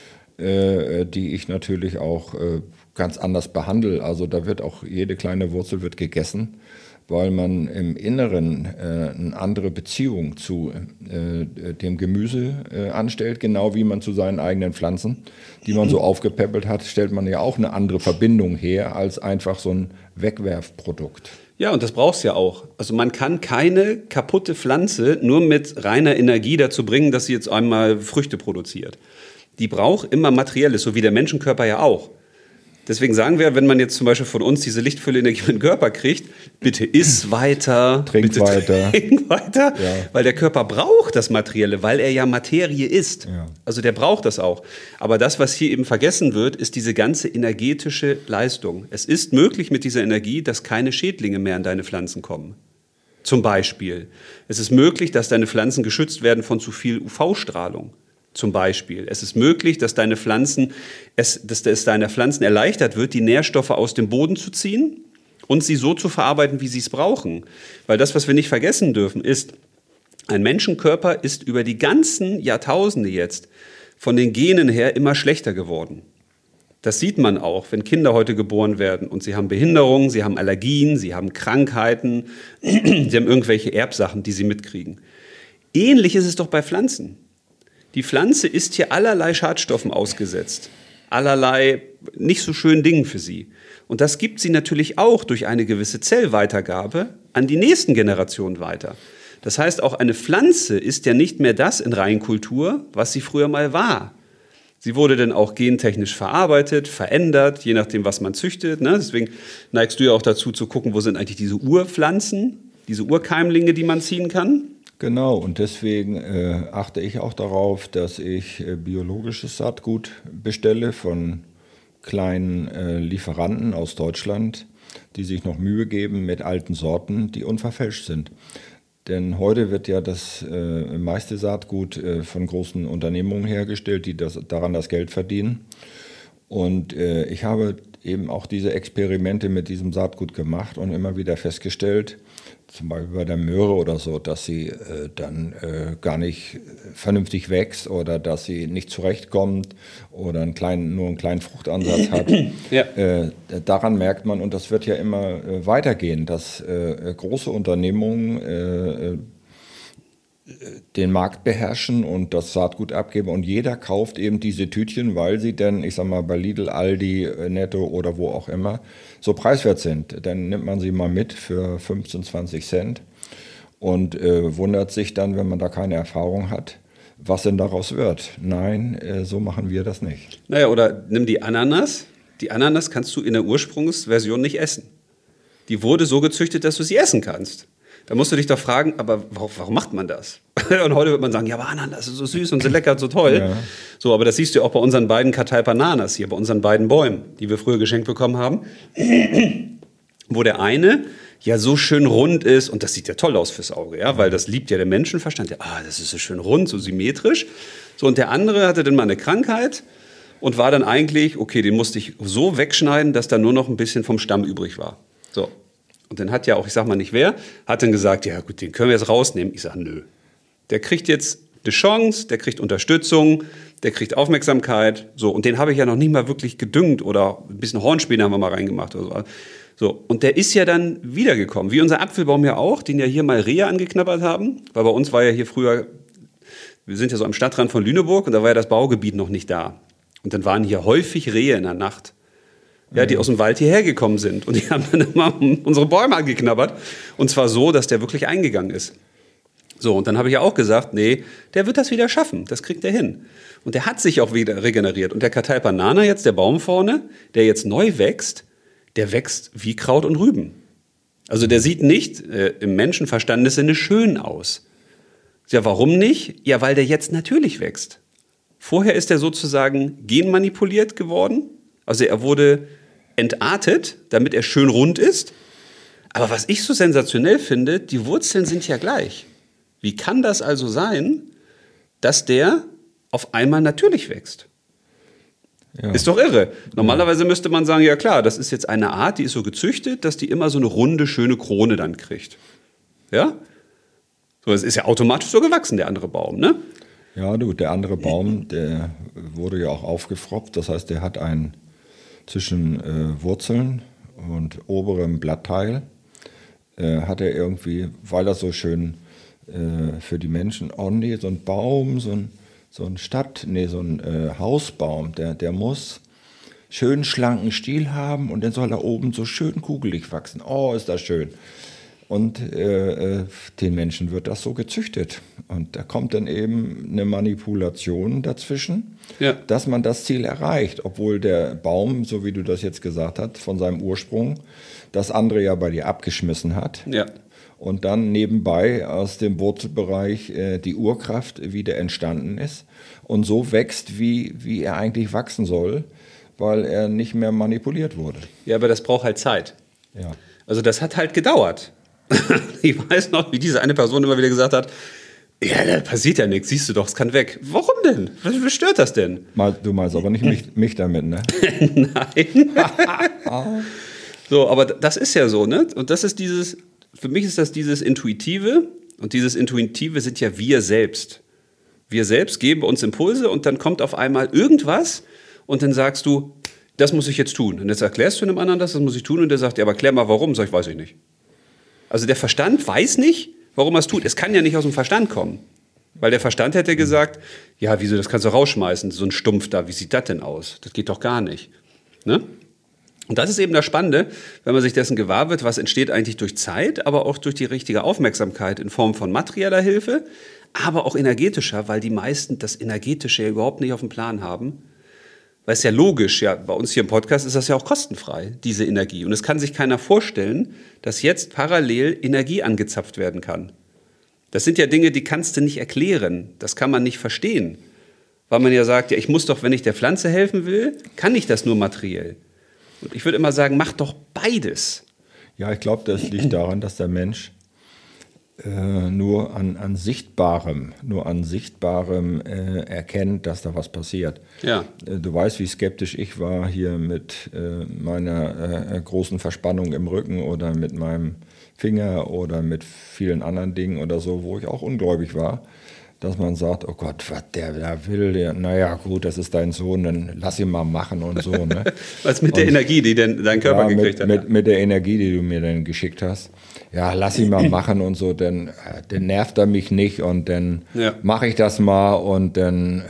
die ich natürlich auch ganz anders behandle. Also da wird auch jede kleine Wurzel wird gegessen, weil man im Inneren eine andere Beziehung zu dem Gemüse anstellt, genau wie man zu seinen eigenen Pflanzen, die man so aufgepäppelt hat, stellt man ja auch eine andere Verbindung her als einfach so ein Wegwerfprodukt. Ja, und das brauchst du ja auch. Also man kann keine kaputte Pflanze nur mit reiner Energie dazu bringen, dass sie jetzt einmal Früchte produziert. Die braucht immer Materielles, so wie der Menschenkörper ja auch. Deswegen sagen wir, wenn man jetzt zum Beispiel von uns diese Lichtfülle-Energie in den Körper kriegt, bitte iss weiter, trink weiter, ja. Weil der Körper braucht das Materielle, weil er ja Materie ist. Ja. Also der braucht das auch. Aber das, was hier eben vergessen wird, ist diese ganze energetische Leistung. Es ist möglich mit dieser Energie, dass keine Schädlinge mehr an deine Pflanzen kommen. Zum Beispiel. Es ist möglich, dass deine Pflanzen geschützt werden von zu viel UV-Strahlung. Zum Beispiel. Es ist möglich, dass deine Pflanzen, dass es deiner Pflanzen erleichtert wird, die Nährstoffe aus dem Boden zu ziehen und sie so zu verarbeiten, wie sie es brauchen. Weil das, was wir nicht vergessen dürfen, ist, ein Menschenkörper ist über die ganzen Jahrtausende jetzt von den Genen her immer schlechter geworden. Das sieht man auch, wenn Kinder heute geboren werden und sie haben Behinderungen, sie haben Allergien, sie haben Krankheiten, sie haben irgendwelche Erbsachen, die sie mitkriegen. Ähnlich ist es doch bei Pflanzen. Die Pflanze ist hier allerlei Schadstoffen ausgesetzt, allerlei nicht so schönen Dingen für sie. Und das gibt sie natürlich auch durch eine gewisse Zellweitergabe an die nächsten Generationen weiter. Das heißt, auch eine Pflanze ist ja nicht mehr das in Reinkultur, was sie früher mal war. Sie wurde dann auch gentechnisch verarbeitet, verändert, je nachdem, was man züchtet. Ne? Deswegen neigst du ja auch dazu zu gucken, wo sind eigentlich diese Urpflanzen, diese Urkeimlinge, die man ziehen kann. Genau, und deswegen achte ich auch darauf, dass ich biologisches Saatgut bestelle von kleinen Lieferanten aus Deutschland, die sich noch Mühe geben mit alten Sorten, die unverfälscht sind. Denn heute wird ja das meiste Saatgut von großen Unternehmungen hergestellt, die daran das Geld verdienen. Und ich habe eben auch diese Experimente mit diesem Saatgut gemacht und immer wieder festgestellt, zum Beispiel bei der Möhre oder so, dass sie dann gar nicht vernünftig wächst oder dass sie nicht zurechtkommt oder nur einen kleinen Fruchtansatz hat. Ja. Daran merkt man, und das wird ja immer weitergehen, dass große Unternehmungen den Markt beherrschen und das Saatgut abgeben und jeder kauft eben diese Tütchen, weil sie denn, ich sag mal, bei Lidl, Aldi, Netto oder wo auch immer so preiswert sind. Dann nimmt man sie mal mit für 15, 20 Cent und wundert sich dann, wenn man da keine Erfahrung hat, was denn daraus wird. Nein, so machen wir das nicht. Naja, oder nimm die Ananas. Die Ananas kannst du in der Ursprungsversion nicht essen. Die wurde so gezüchtet, dass du sie essen kannst. Da musst du dich doch fragen, aber warum macht man das? Und heute wird man sagen, ja, aber Ananas ist so süß und so lecker und so toll. Ja. So, aber das siehst du ja auch bei unseren beiden Kataipa-Nanas hier, bei unseren beiden Bäumen, die wir früher geschenkt bekommen haben. Wo der eine ja so schön rund ist, und das sieht ja toll aus fürs Auge, ja, weil das liebt ja der Menschenverstand. Ja, das ist so schön rund, so symmetrisch. So, und der andere hatte dann mal eine Krankheit und war dann eigentlich, okay, den musste ich so wegschneiden, dass da nur noch ein bisschen vom Stamm übrig war. So. Und dann hat ja auch, ich sag mal nicht wer, hat dann gesagt, ja gut, den können wir jetzt rausnehmen. Ich sag, nö. Der kriegt jetzt eine Chance, der kriegt Unterstützung, der kriegt Aufmerksamkeit. So, und den habe ich ja noch nicht mal wirklich gedüngt oder ein bisschen Hornspäne haben wir mal reingemacht oder so. So, und der ist ja dann wiedergekommen, wie unser Apfelbaum ja auch, den ja hier mal Rehe angeknabbert haben. Weil bei uns war ja hier früher, wir sind ja so am Stadtrand von Lüneburg und da war ja das Baugebiet noch nicht da. Und dann waren hier häufig Rehe in der Nacht. Ja, die aus dem Wald hierher gekommen sind. Und die haben dann immer unsere Bäume angeknabbert. Und zwar so, dass der wirklich eingegangen ist. So, und dann habe ich ja auch gesagt, nee, der wird das wieder schaffen. Das kriegt er hin. Und der hat sich auch wieder regeneriert. Und der Kataipa Nana jetzt, der Baum vorne, der jetzt neu wächst, der wächst wie Kraut und Rüben. Also der sieht nicht im Menschenverstandessinne schön aus. Ja, warum nicht? Ja, weil der jetzt natürlich wächst. Vorher ist er sozusagen genmanipuliert geworden. Also er wurde entartet, damit er schön rund ist. Aber was ich so sensationell finde, die Wurzeln sind ja gleich. Wie kann das also sein, dass der auf einmal natürlich wächst? Ja. Ist doch irre. Normalerweise müsste man sagen, ja klar, das ist jetzt eine Art, die ist so gezüchtet, dass die immer so eine runde, schöne Krone dann kriegt. Ja? So, es ist ja automatisch so gewachsen, der andere Baum, ne? Ja, du, der andere Baum, der wurde ja auch aufgefropft. Das heißt, der hat zwischen Wurzeln und oberem Blattteil hat er irgendwie, weil er so schön für die Menschen, oh nee, so ein Baum, so ein Hausbaum, der muss schön schlanken Stiel haben und dann soll er oben so schön kugelig wachsen. Oh, ist das schön. Und den Menschen wird das so gezüchtet. Und da kommt dann eben eine Manipulation dazwischen, ja, dass man das Ziel erreicht. Obwohl der Baum, so wie du das jetzt gesagt hast, von seinem Ursprung das andere ja bei dir abgeschmissen hat. Ja. Und dann nebenbei aus dem Wurzelbereich die Urkraft wieder entstanden ist. Und so wächst, wie er eigentlich wachsen soll, weil er nicht mehr manipuliert wurde. Ja, aber das braucht halt Zeit. Ja. Also das hat halt gedauert. Ich weiß noch, wie diese eine Person immer wieder gesagt hat, ja, da passiert ja nichts, siehst du doch, es kann weg. Warum denn? Was stört das denn? Du meinst aber nicht mich damit, ne? Nein. So, aber das ist ja so, ne? Und das ist für mich ist das dieses Intuitive. Und dieses Intuitive sind ja wir selbst. Wir selbst geben uns Impulse und dann kommt auf einmal irgendwas und dann sagst du, das muss ich jetzt tun. Und jetzt erklärst du einem anderen das muss ich tun. Und der sagt, ja, aber klär mal warum. Sag ich, weiß ich nicht. Also der Verstand weiß nicht, warum er es tut. Es kann ja nicht aus dem Verstand kommen. Weil der Verstand hätte gesagt, ja, wieso, das kannst du rausschmeißen, so ein Stumpf da, wie sieht das denn aus? Das geht doch gar nicht. Ne? Und das ist eben das Spannende, wenn man sich dessen gewahr wird, was entsteht eigentlich durch Zeit, aber auch durch die richtige Aufmerksamkeit in Form von materieller Hilfe, aber auch energetischer, weil die meisten das Energetische ja überhaupt nicht auf dem Plan haben. Weil es ja logisch, ja, bei uns hier im Podcast ist das ja auch kostenfrei, diese Energie. Und es kann sich keiner vorstellen, dass jetzt parallel Energie angezapft werden kann. Das sind ja Dinge, die kannst du nicht erklären. Das kann man nicht verstehen. Weil man ja sagt, ja, ich muss doch, wenn ich der Pflanze helfen will, kann ich das nur materiell. Und ich würde immer sagen, mach doch beides. Ja, ich glaube, das liegt daran, dass der Mensch nur an Sichtbarem erkennt, dass da was passiert. Ja. Du weißt, wie skeptisch ich war hier mit meiner großen Verspannung im Rücken oder mit meinem Finger oder mit vielen anderen Dingen oder so, wo ich auch ungläubig war, dass man sagt, oh Gott, was der da will, naja gut, das ist dein Sohn, dann lass ihn mal machen und so. Ne? Was mit der Energie, die dein Körper gekriegt hat? Mit der Energie, die du mir dann geschickt hast. Ja, lass ihn mal machen und so, dann nervt er mich nicht und dann mache ich das mal und dann,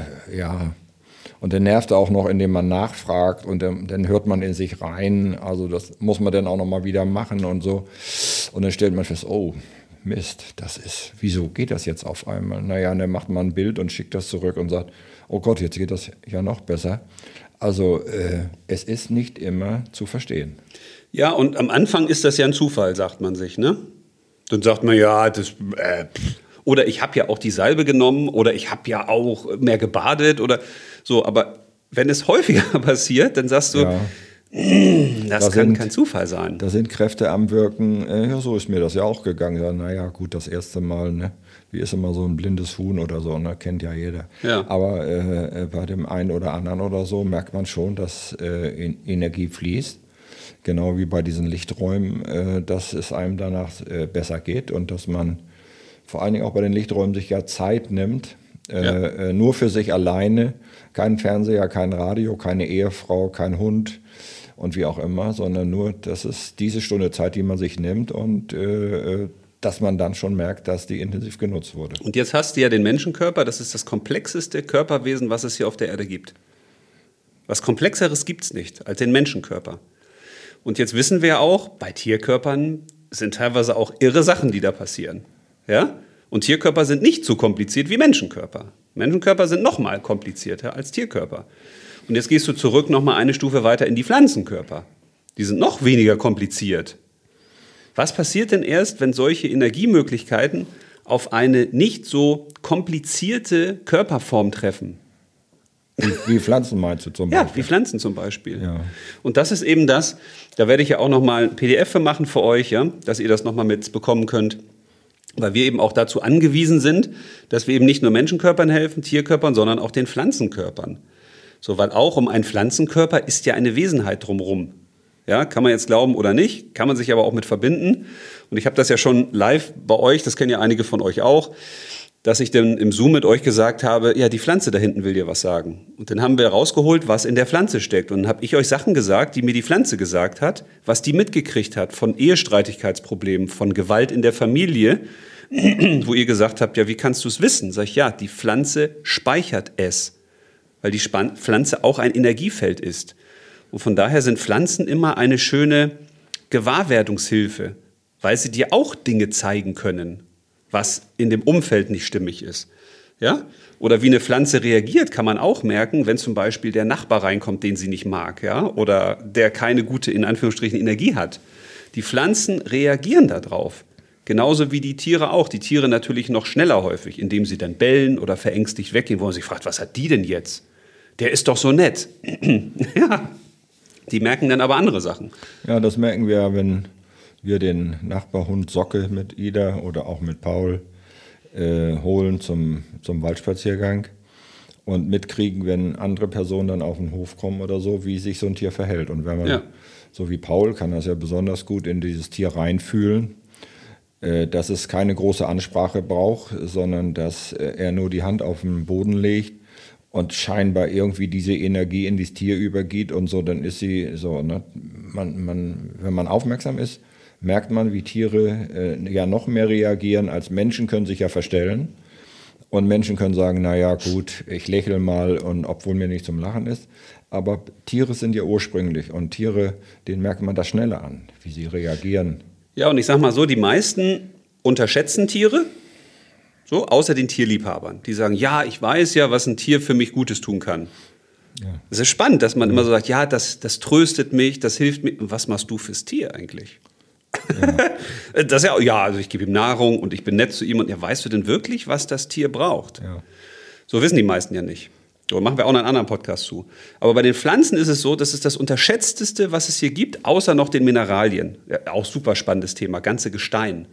und dann nervt er auch noch, indem man nachfragt und dann hört man in sich rein, also das muss man dann auch noch mal wieder machen und so. Und dann stellt man fest, oh, Mist, wieso geht das jetzt auf einmal? Naja, dann macht man ein Bild und schickt das zurück und sagt, oh Gott, jetzt geht das ja noch besser. Also es ist nicht immer zu verstehen. Ja, und am Anfang ist das ja ein Zufall, sagt man sich, ne? Dann sagt man, ja, oder ich habe ja auch die Salbe genommen oder ich habe ja auch mehr gebadet oder so. Aber wenn es häufiger passiert, dann sagst du, das kann kein Zufall sein. Da sind Kräfte am Wirken. Ja, so ist mir das ja auch gegangen. Ja, naja, gut, das erste Mal, ne? Wie ist immer so ein blindes Huhn oder so, ne? Kennt ja jeder. Ja. Aber bei dem einen oder anderen oder so merkt man schon, dass Energie fließt. Genau wie bei diesen Lichträumen, dass es einem danach besser geht und dass man vor allen Dingen auch bei den Lichträumen sich ja Zeit nimmt, nur für sich alleine, kein Fernseher, kein Radio, keine Ehefrau, kein Hund und wie auch immer, sondern nur, das ist diese Stunde Zeit, die man sich nimmt und dass man dann schon merkt, dass die intensiv genutzt wurde. Und jetzt hast du ja den Menschenkörper, das ist das komplexeste Körperwesen, was es hier auf der Erde gibt. Was Komplexeres gibt es nicht als den Menschenkörper. Und jetzt wissen wir auch, bei Tierkörpern sind teilweise auch irre Sachen, die da passieren. Ja? Und Tierkörper sind nicht so kompliziert wie Menschenkörper. Menschenkörper sind noch mal komplizierter als Tierkörper. Und jetzt gehst du zurück noch mal eine Stufe weiter in die Pflanzenkörper. Die sind noch weniger kompliziert. Was passiert denn erst, wenn solche Energiemöglichkeiten auf eine nicht so komplizierte Körperform treffen? Wie Pflanzen meinst du zum Beispiel? Ja, wie Pflanzen zum Beispiel. Ja. Und das ist eben das, da werde ich ja auch nochmal ein PDF für machen für euch, ja, dass ihr das nochmal mitbekommen könnt, weil wir eben auch dazu angewiesen sind, dass wir eben nicht nur Menschenkörpern helfen, Tierkörpern, sondern auch den Pflanzenkörpern. So, weil auch um einen Pflanzenkörper ist ja eine Wesenheit drumherum. Ja, kann man jetzt glauben oder nicht, kann man sich aber auch mit verbinden. Und ich habe das ja schon live bei euch, das kennen ja einige von euch auch, dass ich dann im Zoom mit euch gesagt habe, ja, die Pflanze da hinten will dir was sagen. Und dann haben wir rausgeholt, was in der Pflanze steckt. Und dann habe ich euch Sachen gesagt, die mir die Pflanze gesagt hat, was die mitgekriegt hat von Ehestreitigkeitsproblemen, von Gewalt in der Familie, wo ihr gesagt habt, ja, wie kannst du es wissen? Sag ich, ja, die Pflanze speichert es, weil die Pflanze auch ein Energiefeld ist. Und von daher sind Pflanzen immer eine schöne Gewahrwerdungshilfe, weil sie dir auch Dinge zeigen können, was in dem Umfeld nicht stimmig ist. Ja? Oder wie eine Pflanze reagiert, kann man auch merken, wenn zum Beispiel der Nachbar reinkommt, den sie nicht mag, ja? Oder der keine gute, in Anführungsstrichen, Energie hat. Die Pflanzen reagieren darauf. Genauso wie die Tiere auch. Die Tiere natürlich noch schneller häufig, indem sie dann bellen oder verängstigt weggehen, wo man sich fragt, was hat die denn jetzt? Der ist doch so nett. Ja, die merken dann aber andere Sachen. Ja, das merken wir, wenn wir den Nachbarhund Socke mit Ida oder auch mit Paul holen zum Waldspaziergang und mitkriegen, wenn andere Personen dann auf den Hof kommen oder so, wie sich so ein Tier verhält. Und wenn man, so wie Paul, kann das ja besonders gut in dieses Tier reinfühlen, dass es keine große Ansprache braucht, sondern dass er nur die Hand auf den Boden legt und scheinbar irgendwie diese Energie in das Tier übergeht und so, dann ist sie so, ne? Wenn man aufmerksam ist, merkt man, wie Tiere ja noch mehr reagieren als Menschen, können sich ja verstellen. Und Menschen können sagen, naja gut, ich lächle mal, und obwohl mir nicht zum Lachen ist. Aber Tiere sind ja ursprünglich und Tiere, denen merkt man das schneller an, wie sie reagieren. Ja, und ich sag mal so, die meisten unterschätzen Tiere, so, außer den Tierliebhabern. Die sagen, ja, ich weiß ja, was ein Tier für mich Gutes tun kann. Es ist spannend, dass man immer so sagt, ja, das tröstet mich, das hilft mir. Und was machst du fürs Tier eigentlich? Ja. Das also ich gebe ihm Nahrung und ich bin nett zu ihm. Und weißt du denn wirklich, was das Tier braucht? Ja. So wissen die meisten ja nicht. So, machen wir auch noch einen anderen Podcast zu. Aber bei den Pflanzen ist es so, das ist das Unterschätzteste, was es hier gibt, außer noch den Mineralien. Ja, auch super spannendes Thema, ganze Gestein.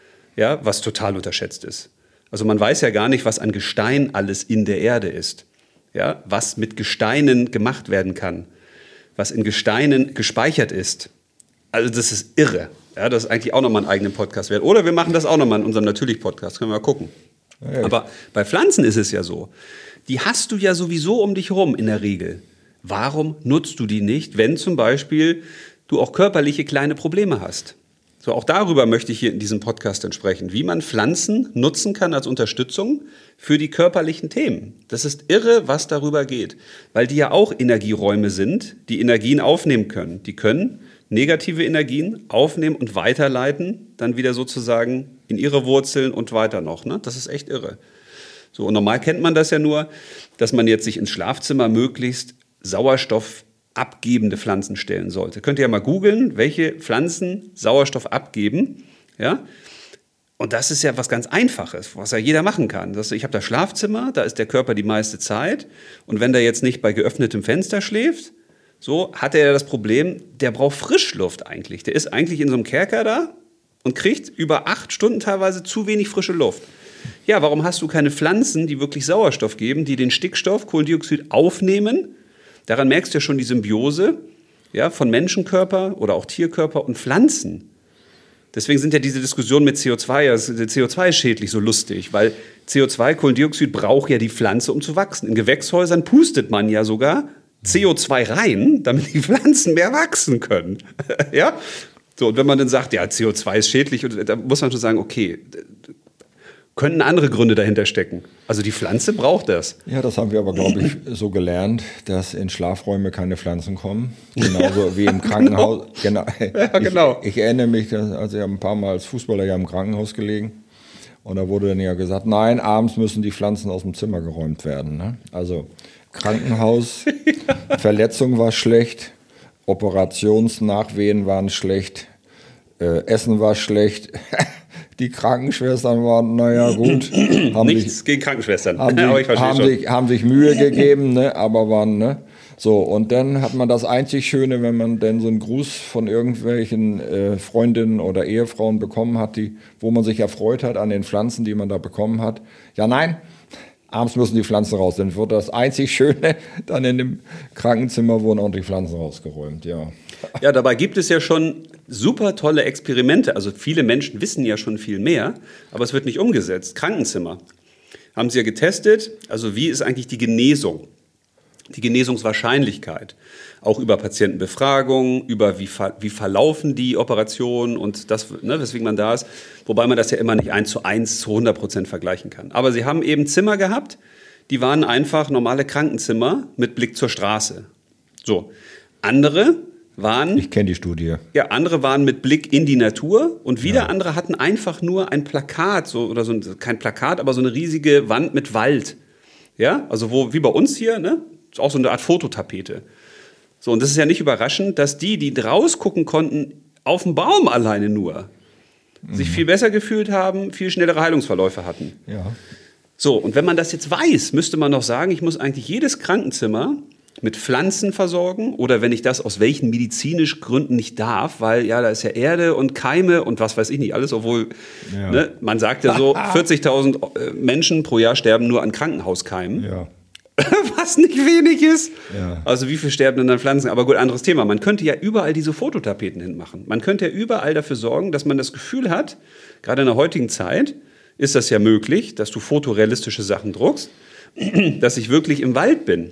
Ja, was total unterschätzt ist. Also man weiß ja gar nicht, was an Gestein alles in der Erde ist. Ja, was mit Gesteinen gemacht werden kann. Was in Gesteinen gespeichert ist. Also das ist irre. Ja, das ist eigentlich auch nochmal einen eigenen Podcast wert. Oder wir machen das auch nochmal in unserem Natürlich-Podcast. Können wir mal gucken. Ja. Aber bei Pflanzen ist es ja so. Die hast du ja sowieso um dich herum in der Regel. Warum nutzt du die nicht, wenn zum Beispiel du auch körperliche kleine Probleme hast? So, auch darüber möchte ich hier in diesem Podcast dann sprechen, wie man Pflanzen nutzen kann als Unterstützung für die körperlichen Themen. Das ist irre, was darüber geht, weil die ja auch Energieräume sind, die Energien aufnehmen können. Die können negative Energien aufnehmen und weiterleiten, dann wieder sozusagen in ihre Wurzeln und weiter noch. Ne? Das ist echt irre. So, und normal kennt man das ja nur, dass man jetzt sich ins Schlafzimmer möglichst sauerstoffabgebende Pflanzen stellen sollte. Könnt ihr ja mal googeln, welche Pflanzen Sauerstoff abgeben. Ja? Und das ist ja was ganz Einfaches, was ja jeder machen kann. Ich habe das Schlafzimmer, da ist der Körper die meiste Zeit. Und wenn der jetzt nicht bei geöffnetem Fenster schläft, so hat er ja das Problem, der braucht Frischluft eigentlich. Der ist eigentlich in so einem Kerker da und kriegt über 8 Stunden teilweise zu wenig frische Luft. Ja, warum hast du keine Pflanzen, die wirklich Sauerstoff geben, die den Stickstoff, Kohlendioxid aufnehmen? Daran merkst du ja schon die Symbiose, ja, von Menschenkörper oder auch Tierkörper und Pflanzen. Deswegen sind ja diese Diskussionen mit CO2, CO2 ist schädlich, so lustig, weil CO2, Kohlendioxid, braucht ja die Pflanze, um zu wachsen. In Gewächshäusern pustet man ja sogar CO2 rein, damit die Pflanzen mehr wachsen können. Ja? So, und wenn man dann sagt, ja, CO2 ist schädlich, da muss man schon sagen, okay, könnten andere Gründe dahinter stecken. Also die Pflanze braucht das. Ja, das haben wir aber, glaube ich, so gelernt, dass in Schlafräume keine Pflanzen kommen. Genauso wie im Krankenhaus. Genau. Ja, genau. Ich erinnere mich, also ich habe ein paar Mal als Fußballer ja im Krankenhaus gelegen. Und da wurde dann ja gesagt, nein, abends müssen die Pflanzen aus dem Zimmer geräumt werden. Ne? Also Krankenhaus, Verletzung war schlecht, Operationsnachwehen waren schlecht, Essen war schlecht. Die Krankenschwestern waren, naja, gut. Nichts gegen Krankenschwestern. Haben sich Mühe gegeben, ne, aber waren, ne. So, und dann hat man das einzig Schöne, wenn man dann so einen Gruß von irgendwelchen Freundinnen oder Ehefrauen bekommen hat, wo man sich erfreut hat an den Pflanzen, die man da bekommen hat. Ja, nein, abends müssen die Pflanzen raus. Dann wird das einzig Schöne, dann in dem Krankenzimmer wurden auch die Pflanzen rausgeräumt, ja. Ja, dabei gibt es ja schon super tolle Experimente. Also viele Menschen wissen ja schon viel mehr, aber es wird nicht umgesetzt. Krankenzimmer haben sie ja getestet. Also wie ist eigentlich die Genesung? Die Genesungswahrscheinlichkeit. Auch über Patientenbefragungen, über wie verlaufen die Operationen und das, ne, weswegen man da ist. Wobei man das ja immer nicht 1:1 zu 100% vergleichen kann. Aber sie haben eben Zimmer gehabt, die waren einfach normale Krankenzimmer mit Blick zur Straße. So, andere waren... Ich kenne die Studie. Ja, andere waren mit Blick in die Natur und wieder andere hatten einfach nur ein Plakat, kein Plakat, aber so eine riesige Wand mit Wald. Ja, also wie bei uns hier, ne? Ist auch so eine Art Fototapete. So, und das ist ja nicht überraschend, dass die rausgucken konnten, auf dem Baum alleine nur, sich viel besser gefühlt haben, viel schnellere Heilungsverläufe hatten. Ja. So, und wenn man das jetzt weiß, müsste man noch sagen, ich muss eigentlich jedes Krankenzimmer mit Pflanzen versorgen oder wenn ich das aus welchen medizinischen Gründen nicht darf, weil ja, da ist ja Erde und Keime und was weiß ich nicht alles, obwohl ne, man sagt ja so, 40.000 Menschen pro Jahr sterben nur an Krankenhauskeimen. Ja. Was nicht wenig ist. Ja. Also wie viel sterben denn an Pflanzen? Aber gut, anderes Thema. Man könnte ja überall diese Fototapeten hinmachen. Man könnte ja überall dafür sorgen, dass man das Gefühl hat, gerade in der heutigen Zeit ist das ja möglich, dass du fotorealistische Sachen druckst, dass ich wirklich im Wald bin.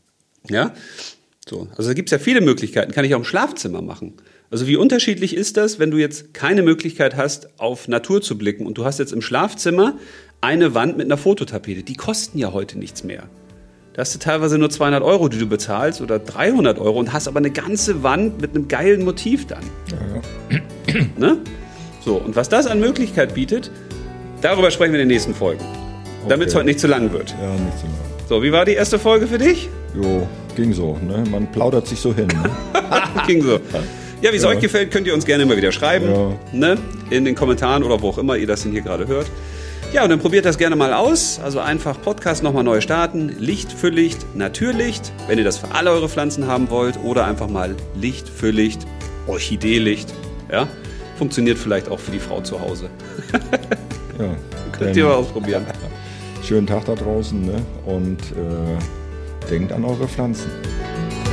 Ja, so. Also da gibt es ja viele Möglichkeiten. Kann ich auch im Schlafzimmer machen. Also wie unterschiedlich ist das, wenn du jetzt keine Möglichkeit hast, auf Natur zu blicken und du hast jetzt im Schlafzimmer eine Wand mit einer Fototapete. Die kosten ja heute nichts mehr. Da hast du teilweise nur 200 €, die du bezahlst oder 300 € und hast aber eine ganze Wand mit einem geilen Motiv dann. Ja. Ne? So, und was das an Möglichkeit bietet, darüber sprechen wir in den nächsten Folgen. Okay. Damit es heute nicht zu lang wird. Ja, nicht zu lang. So, wie war die erste Folge für dich? Jo, ging so. Ne? Man plaudert sich so hin. Ne? Ging so. Ja, wie es euch gefällt, könnt ihr uns gerne immer wieder schreiben. Ja. Ne? In den Kommentaren oder wo auch immer ihr das denn hier gerade hört. Ja, und dann probiert das gerne mal aus. Also einfach Podcast nochmal neu starten. Licht für Licht, Naturlicht, wenn ihr das für alle eure Pflanzen haben wollt. Oder einfach mal Licht für Licht, Orchideelicht. Ja? Funktioniert vielleicht auch für die Frau zu Hause. Ja, könnt ihr mal ausprobieren. Schönen Tag da draußen, ne? Und denkt an eure Pflanzen.